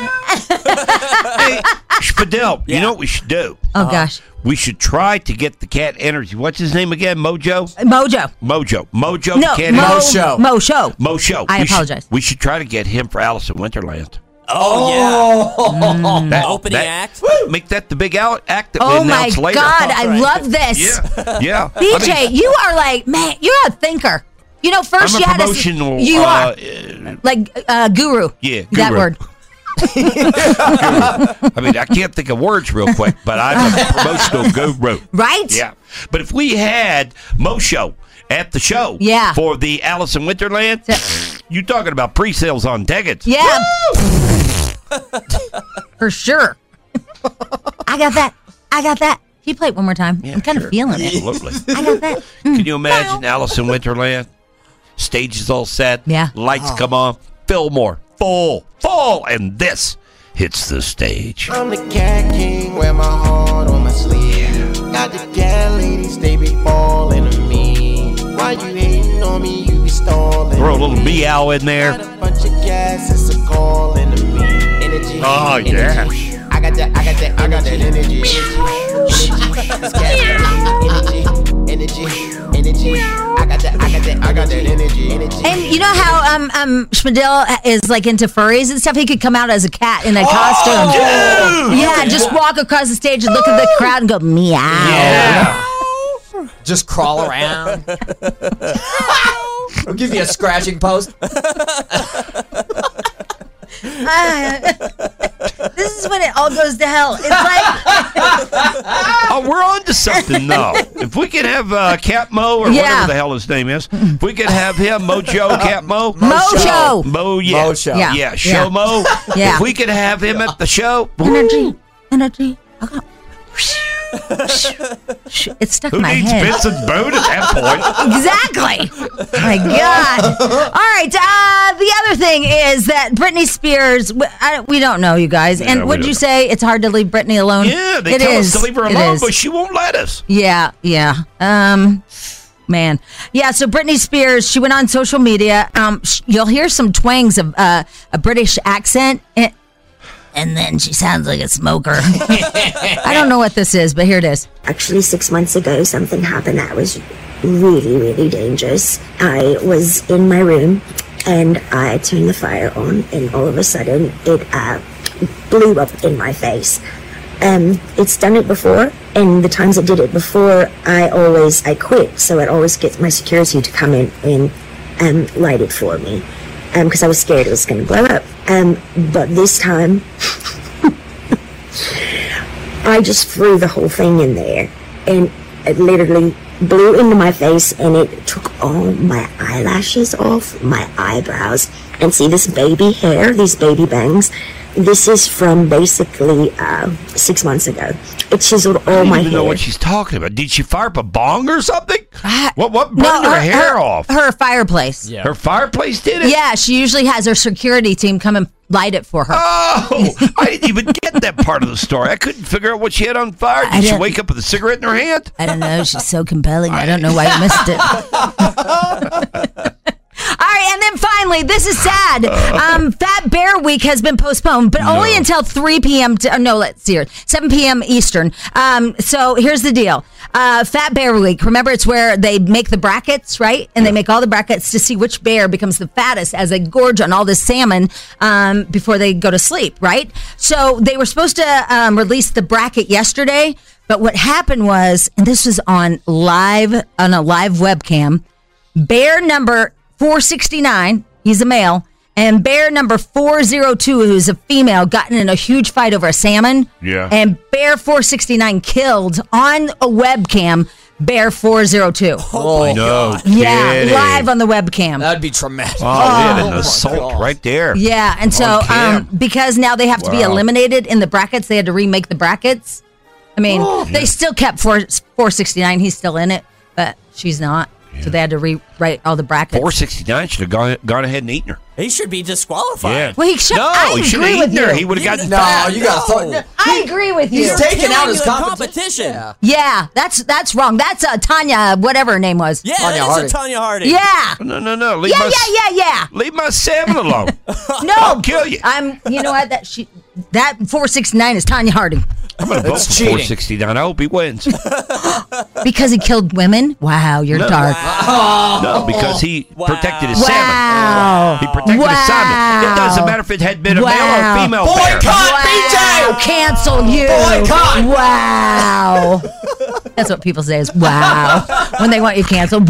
Hey, Spadell, you know what we should do? Oh, gosh. We should try to get the cat energy. What's his name again? Mojo? Mojo. Mojo. Mojo, No, the cat Mo, energy. Show. Mo Show. Mo Show. I We should- apologize. we should try to get him for Alice in Wonderland. Oh, yeah. That- Opening that- act. Make that the big out act that we Oh my announce later. God, I love this. Yeah, yeah. B I J, mean, you are like, man, you're a thinker. You know, first I'm you a had promotional. to. You uh, are uh, like uh, guru. Yeah, that guru. word. I mean, I can't think of words real quick, but I'm a promotional guru. Right? Yeah. But if we had Mo Show at the show Yeah. for the Alice in Wonderland, you talking about pre-sales on tickets. Yeah. For sure. I got that. I got that. Can you play it one more time? Yeah, I'm kind sure. of feeling it. Absolutely. I got that. Can you imagine Alice in Wonderland? Stage is all set. Yeah. Lights Oh. come on. Fillmore. Full. Full. And this hits the stage. I'm the cat king, wear my heart on my sleeve. Got the cat ladies, they be falling on me. Why you hating on me? You be stalling. Throw a little meow in there. Got a bunch of gas, it's a calling to me. Energy. Oh, yeah. Energy. I got that, I got that, I got that energy. Energy. Energy. Energy. Energy. I got that, I got that, I got that energy. Energy. And you know how um um Schmidl is like into furries and stuff? He could come out as a cat in a costume. dude! Yeah, just walk across the stage and look at the crowd and go meow. Yeah. Just crawl around. We'll give you a scratching post. Uh, this is That's when it all goes to hell. It's like Oh, we're on to something, though. If we could have uh, Cap Mo, or Yeah. whatever the hell his name is, if we could have him, Mojo, Cap Mo. Mojo. Mo, yeah. Mojo. Yeah, Yeah. Show Yeah. Mo. Yeah. If we could have him at the show. energy, energy. I got- It's stuck Who in my needs head. Benson's boot at that point? Exactly. My God. All right. Uh, the other thing is that Britney Spears. w- I, we don't know, you guys. Yeah, And we would don't you know. say it's hard to leave Britney alone? Yeah, they It tell is. us to leave her It alone, is. but she won't let us. Yeah, yeah. Um, man. Yeah, so Britney Spears, she went on social media. Um, sh- you'll hear some twangs of uh, a British accent. And, and then she sounds like a smoker. I don't know what this is, but here it is. Actually, six months ago, something happened that was really, really dangerous. I was in my room and I turned the fire on, and all of a sudden it uh, blew up in my face. Um, it's done it before, and the times I did it before, I always I quit. So I'd always get my security to come in and um, light it for me, because I was scared it was going to blow up. Um, but this time, I just threw the whole thing in there, and it literally blew into my face, and it took all my eyelashes off, my eyebrows, and see this baby hair, these baby bangs. This is from basically uh, six months ago. It chiseled all I don't my even hair. know what she's talking about. Did she fire up a bong or something? What what burned No, her, hair off? Her fireplace. Her fireplace did it? Yeah, she usually has her security team come and light it for her. Oh, I didn't even get that part of the story. I couldn't figure out what she had on fire. I Did she didn't- wake up with a cigarette in her hand? I don't know. She's so compelling. I don't know why you missed it. All right, and then finally, this is sad. Um, Fat Bear Week has been postponed, but only No. until three p.m. To, uh, no, let's see here, seven p.m. Eastern. Um, so here's the deal. Uh, Fat Bear Week, remember, it's where they make the brackets, right? And they make all the brackets to see which bear becomes the fattest as they gorge on all this salmon um, before they go to sleep, right? So they were supposed to um, release the bracket yesterday, but what happened was, and this was on live, on a live webcam, bear number four sixty-nine, he's a male, and bear number four oh two, who's a female, gotten in a huge fight over a salmon. Yeah. And bear four sixty-nine killed on a webcam bear four oh two. Oh, no Yeah, kidding. live on the webcam. That'd be traumatic. Oh, we had Oh, an my assault right there. Yeah, and so On cam. um, because now they have to be Wow. eliminated in the brackets, they had to remake the brackets. I mean, Oh. they still kept four, 469. He's still in it, but she's not. So they had to rewrite all the brackets. four sixty-nine should have gone, gone ahead and eaten her. He should be disqualified. Yeah. Well, he should. No, I he should agree have with eaten her. you. He would have gotten No, fat. you gotta throw. I agree with you. He's taking out his Killing you in competition. competition. Yeah, that's that's wrong. That's uh, Tanya, whatever her name was. Yeah, Tanya that is Harding. a Tanya Harding. Yeah. No, no, no. Leave Yeah, my, yeah, yeah, yeah. Leave my salmon alone. No, I'll kill you. I'm. You know what? That she, that four sixty-nine is Tanya Harding I'm going to vote That's for cheating. four sixty-nine. I hope he wins. because he killed women. Wow, you're No. dark. No, because he protected his Wow. salmon. He protected his salmon. It doesn't matter if it had been a male Wow. or female bear. Boycott, B J! Wow, cancel you. Boycott. Wow. That's what people say is wow when they want you canceled.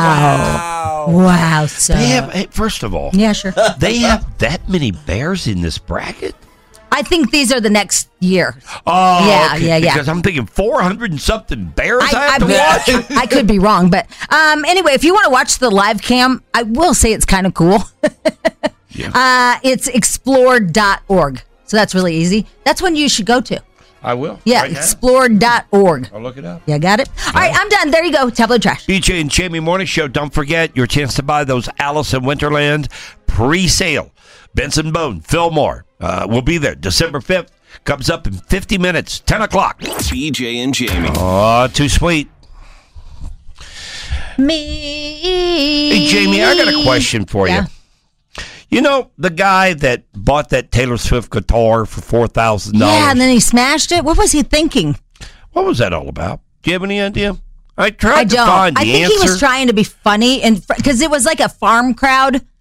Wow. Wow. So. They have, hey, first of all, Yeah, sure. they have that many bears in this bracket? I think these are the next year. Oh, Yeah, okay, yeah, yeah. Because I'm thinking four hundred and something bears I, I, have to I, watch. I could be wrong, but um, anyway, if you want to watch the live cam, I will say it's kind of cool. uh, it's explore dot org. So that's really easy. That's one you should go to. I will. Yeah, right now. explore dot org. I'll look it up. Yeah, got it? All right, I'm done. There you go. Tabloid trash. B J and Jamie Morning Show. Don't forget your chance to buy those Alice in Winterland pre-sale. Benson Bone, Fillmore. Uh, we'll be there December fifth. Comes up in fifty minutes, ten o'clock. B J and Jamie. Oh, too sweet. Me. Hey, Jamie, I got a question for Yeah. you. You know, the guy that bought that Taylor Swift guitar for four thousand dollars? Yeah, and then he smashed it. What was he thinking? What was that all about? Do you have any idea? I tried I to don't. find the I think answer. he was trying to be funny, and because it was like a farm crowd.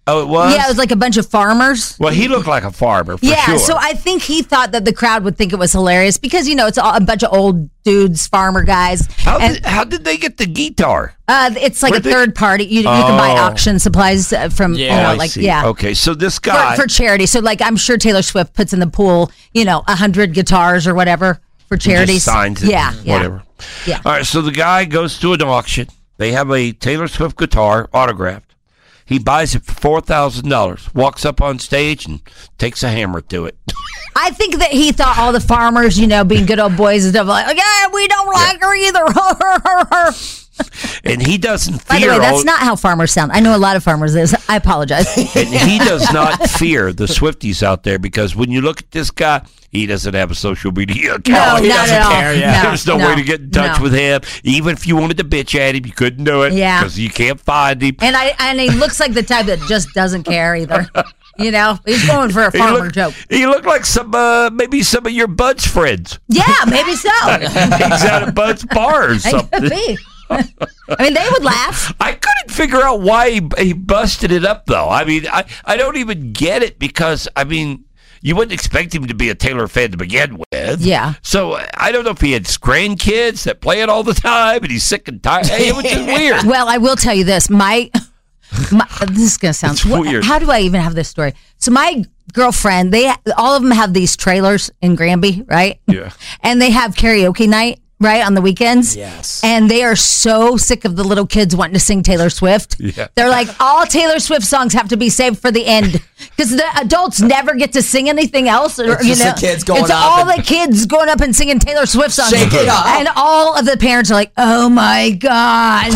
Oh, it was? Yeah, it was like a bunch of farmers. Well, he looked like a farmer, for yeah, sure. so I think he thought that the crowd would think it was hilarious because, you know, it's all, a bunch of old dudes, farmer guys. How, and, did, how did they get the guitar? Uh, it's like Where'd a they- third party. You, you can buy Oh. auction supplies uh, from, you Oh, know, I like, see. yeah. Okay, so this guy... For, for charity. So, like, I'm sure Taylor Swift puts in the pool, you know, a hundred guitars or whatever for He charities. just signs it, Yeah, yeah. whatever. Yeah. All right, so the guy goes to an auction. They have a Taylor Swift guitar autographed. He buys it for four thousand dollars, walks up on stage, and takes a hammer to it. I think that he thought all the farmers, you know, being good old boys and stuff like, yeah, we don't like her either. And he doesn't By the fear way, that's all- not how farmers sound. I know a lot of farmers is. I apologize. and he does not fear the Swifties out there because when you look at this guy, he doesn't have a social media account. No, he not doesn't at all. care. No, There's no, no, way to get in touch no. with him. Even if you wanted to bitch at him, you couldn't do it Yeah. because you can't find him. And I and he looks like the type that just doesn't care either. You know, he's going for a He farmer looked- joke. He looked like some, uh, maybe some of your Bud's friends. Yeah, maybe so. He's out at Bud's bar or It something. could be. I mean, they would laugh. I couldn't figure out why he, he busted it up, though. I mean, I, I don't even get it because, I mean, you wouldn't expect him to be a Taylor fan to begin with. Yeah. So I don't know if he had grandkids that play it all the time and he's sick and tired. Hey, it was just weird. Well, I will tell you this. My, my this is going to sound It's weird. How do I even have this story? So my girlfriend, they all of them have these trailers in Granby, right? Yeah. And they have karaoke night, right, on the weekends. Yes. And they are so sick of the little kids wanting to sing Taylor Swift. Yeah. They're like, all Taylor Swift songs have to be saved for the end because the adults never get to sing anything else. Or, It's you just the know, kids going it's up all and- the kids going up and singing Taylor Swift songs. Shake it up. And all of the parents are like, oh my God.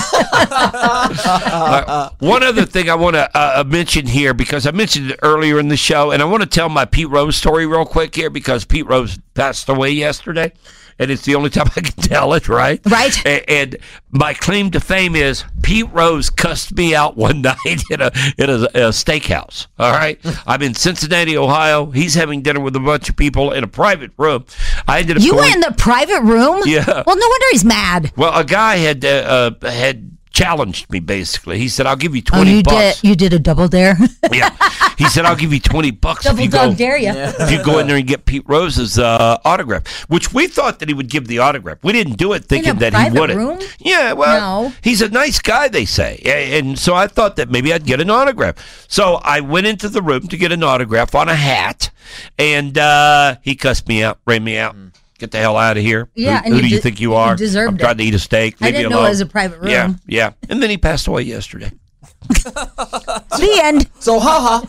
Uh, one other thing I want to uh, mention here, because I mentioned it earlier in the show, and I want to tell my Pete Rose story real quick here, because Pete Rose passed away yesterday, and it's the only time I can tell it, right? Right. A- And my claim to fame is Pete Rose cussed me out one night in a in a, a steakhouse. All right, I'm in Cincinnati, Ohio. He's having dinner with a bunch of people in a private room. I ended up You going, went in the private room? Yeah. Well, no wonder he's mad. Well, a guy had uh, uh, had challenged me basically. He said, "I'll give you Oh, twenty you bucks." did. You did a double dare. Yeah, he said, "I'll give you twenty bucks if Double you dog go dare ya. if you go in there and get Pete Rose's uh, autograph." Which we thought that he would give the autograph. We didn't do it thinking a that he private wouldn't. room? Yeah, well, No. he's a nice guy, they say, A- and so I thought that maybe I'd get an autograph. So I went into the room to get an autograph on a hat, and uh, he cussed me out, ran me out. Get the hell out of here. Yeah, Who, and who you do you de- think you you are? deserved I'm it. trying to eat a steak. I Leave me didn't know it alone. was a private room. Yeah, yeah. And then he passed away yesterday. The end. So, haha.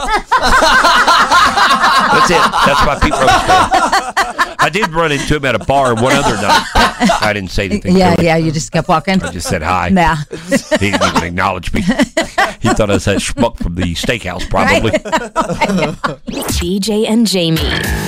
That's it. That's my Pete Rose story. I did run into him at a bar one other night. I didn't say anything Yeah, to him. yeah. You just kept walking. I just said hi. Nah. He didn't even acknowledge me. He thought I was that schmuck from the steakhouse, probably. B J and Jamie.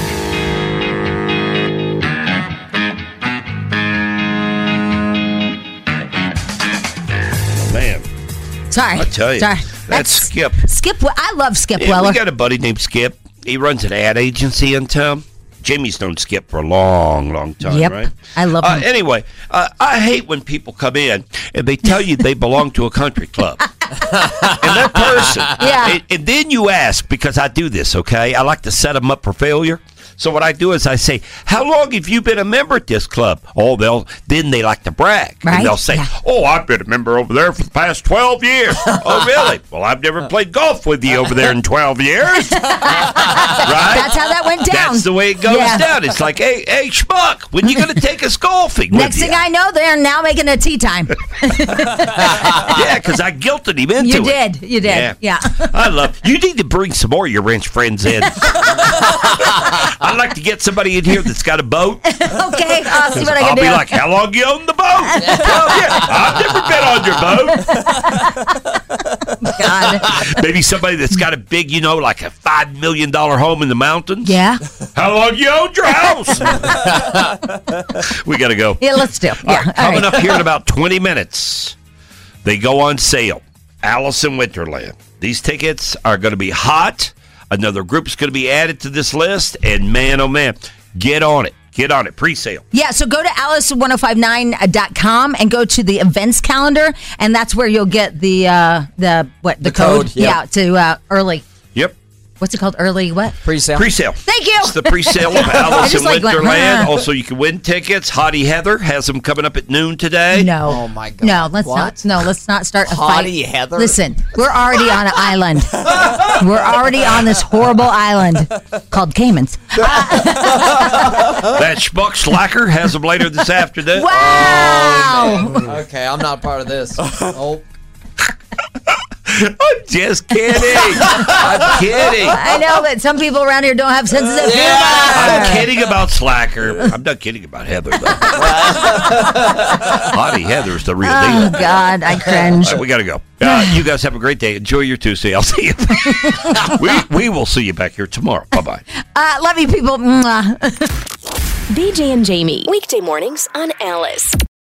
Man, Sorry. I tell you, Sorry. that's Skip. Skip. We- I love Skip Yeah, Weller. we got a buddy named Skip. He runs an ad agency in town. Jamie's known Skip for a long, long time, Yep. right? I love Uh, him. anyway, uh, I hate when people come in and they tell you they belong to a country club. And that person, Yeah. and, and then you ask, because I do this, okay? I like to set them up for failure. So what I do is I say, "How long have you been a member at this club?" Oh, they'll then they like to brag, Right? and they'll say, Yeah. "Oh, I've been a member over there for the past twelve years." Oh, really? Well, I've never played golf with you over there in twelve years. Right? That's how that went down. That's the way it goes Yeah. down. It's like, hey, hey, schmuck, when you going to take us golfing? Next with thing you? I know, they're now making a tea time. Yeah, because I guilted him into You it. did. You did. Yeah. I love. You need to bring some more of your ranch friends in. I'd like to get somebody in here that's got a boat. Okay. I'll see what I I'll can do. be like, how long you own the boat? Oh, yeah, I've never been on your boat. God. Maybe somebody that's got a big, you know, like a five million dollar home in the mountains. Yeah. How long you owned your house? We got to go. Yeah, let's do. All Yeah. right, all coming right. up here in about twenty minutes, they go on sale. Alice in Winterland. These tickets are going to be hot. Another group's going to be added to this list. And man, oh man, get on it. Get on it. Pre-sale. Yeah, so go to alice ten fifty-nine dot com and go to the events calendar, and that's where you'll get the uh, the what the, The code, code, yep. yeah to uh, early. Yep. What's it called? Early what? Pre-sale. Pre-sale. Thank you. It's the pre-sale of I Alice just in like went, Winterland. huh. Also, you can win tickets. Hottie Heather has them coming up at noon today. No. Oh my God. No, let's What? not. No, let's not start a Hottie fight. Heather? Listen, we're already on an island. We're already on this horrible island called Caymans. That schmuck slacker has them later this afternoon. Wow. Okay, I'm not part of this. Oh. I'm just kidding. I'm kidding. I know, but some people around here don't have senses of humor. I'm kidding about Slacker. I'm not kidding about Heather, though. Hottie Heather's the real Oh, deal. God, I cringe. All right, we got to go. Uh, you guys have a great day. Enjoy your Tuesday. I'll see you. we, we will see you back here tomorrow. Bye-bye. Uh, love you, people. Mwah. B J and Jamie. Weekday mornings on Alice.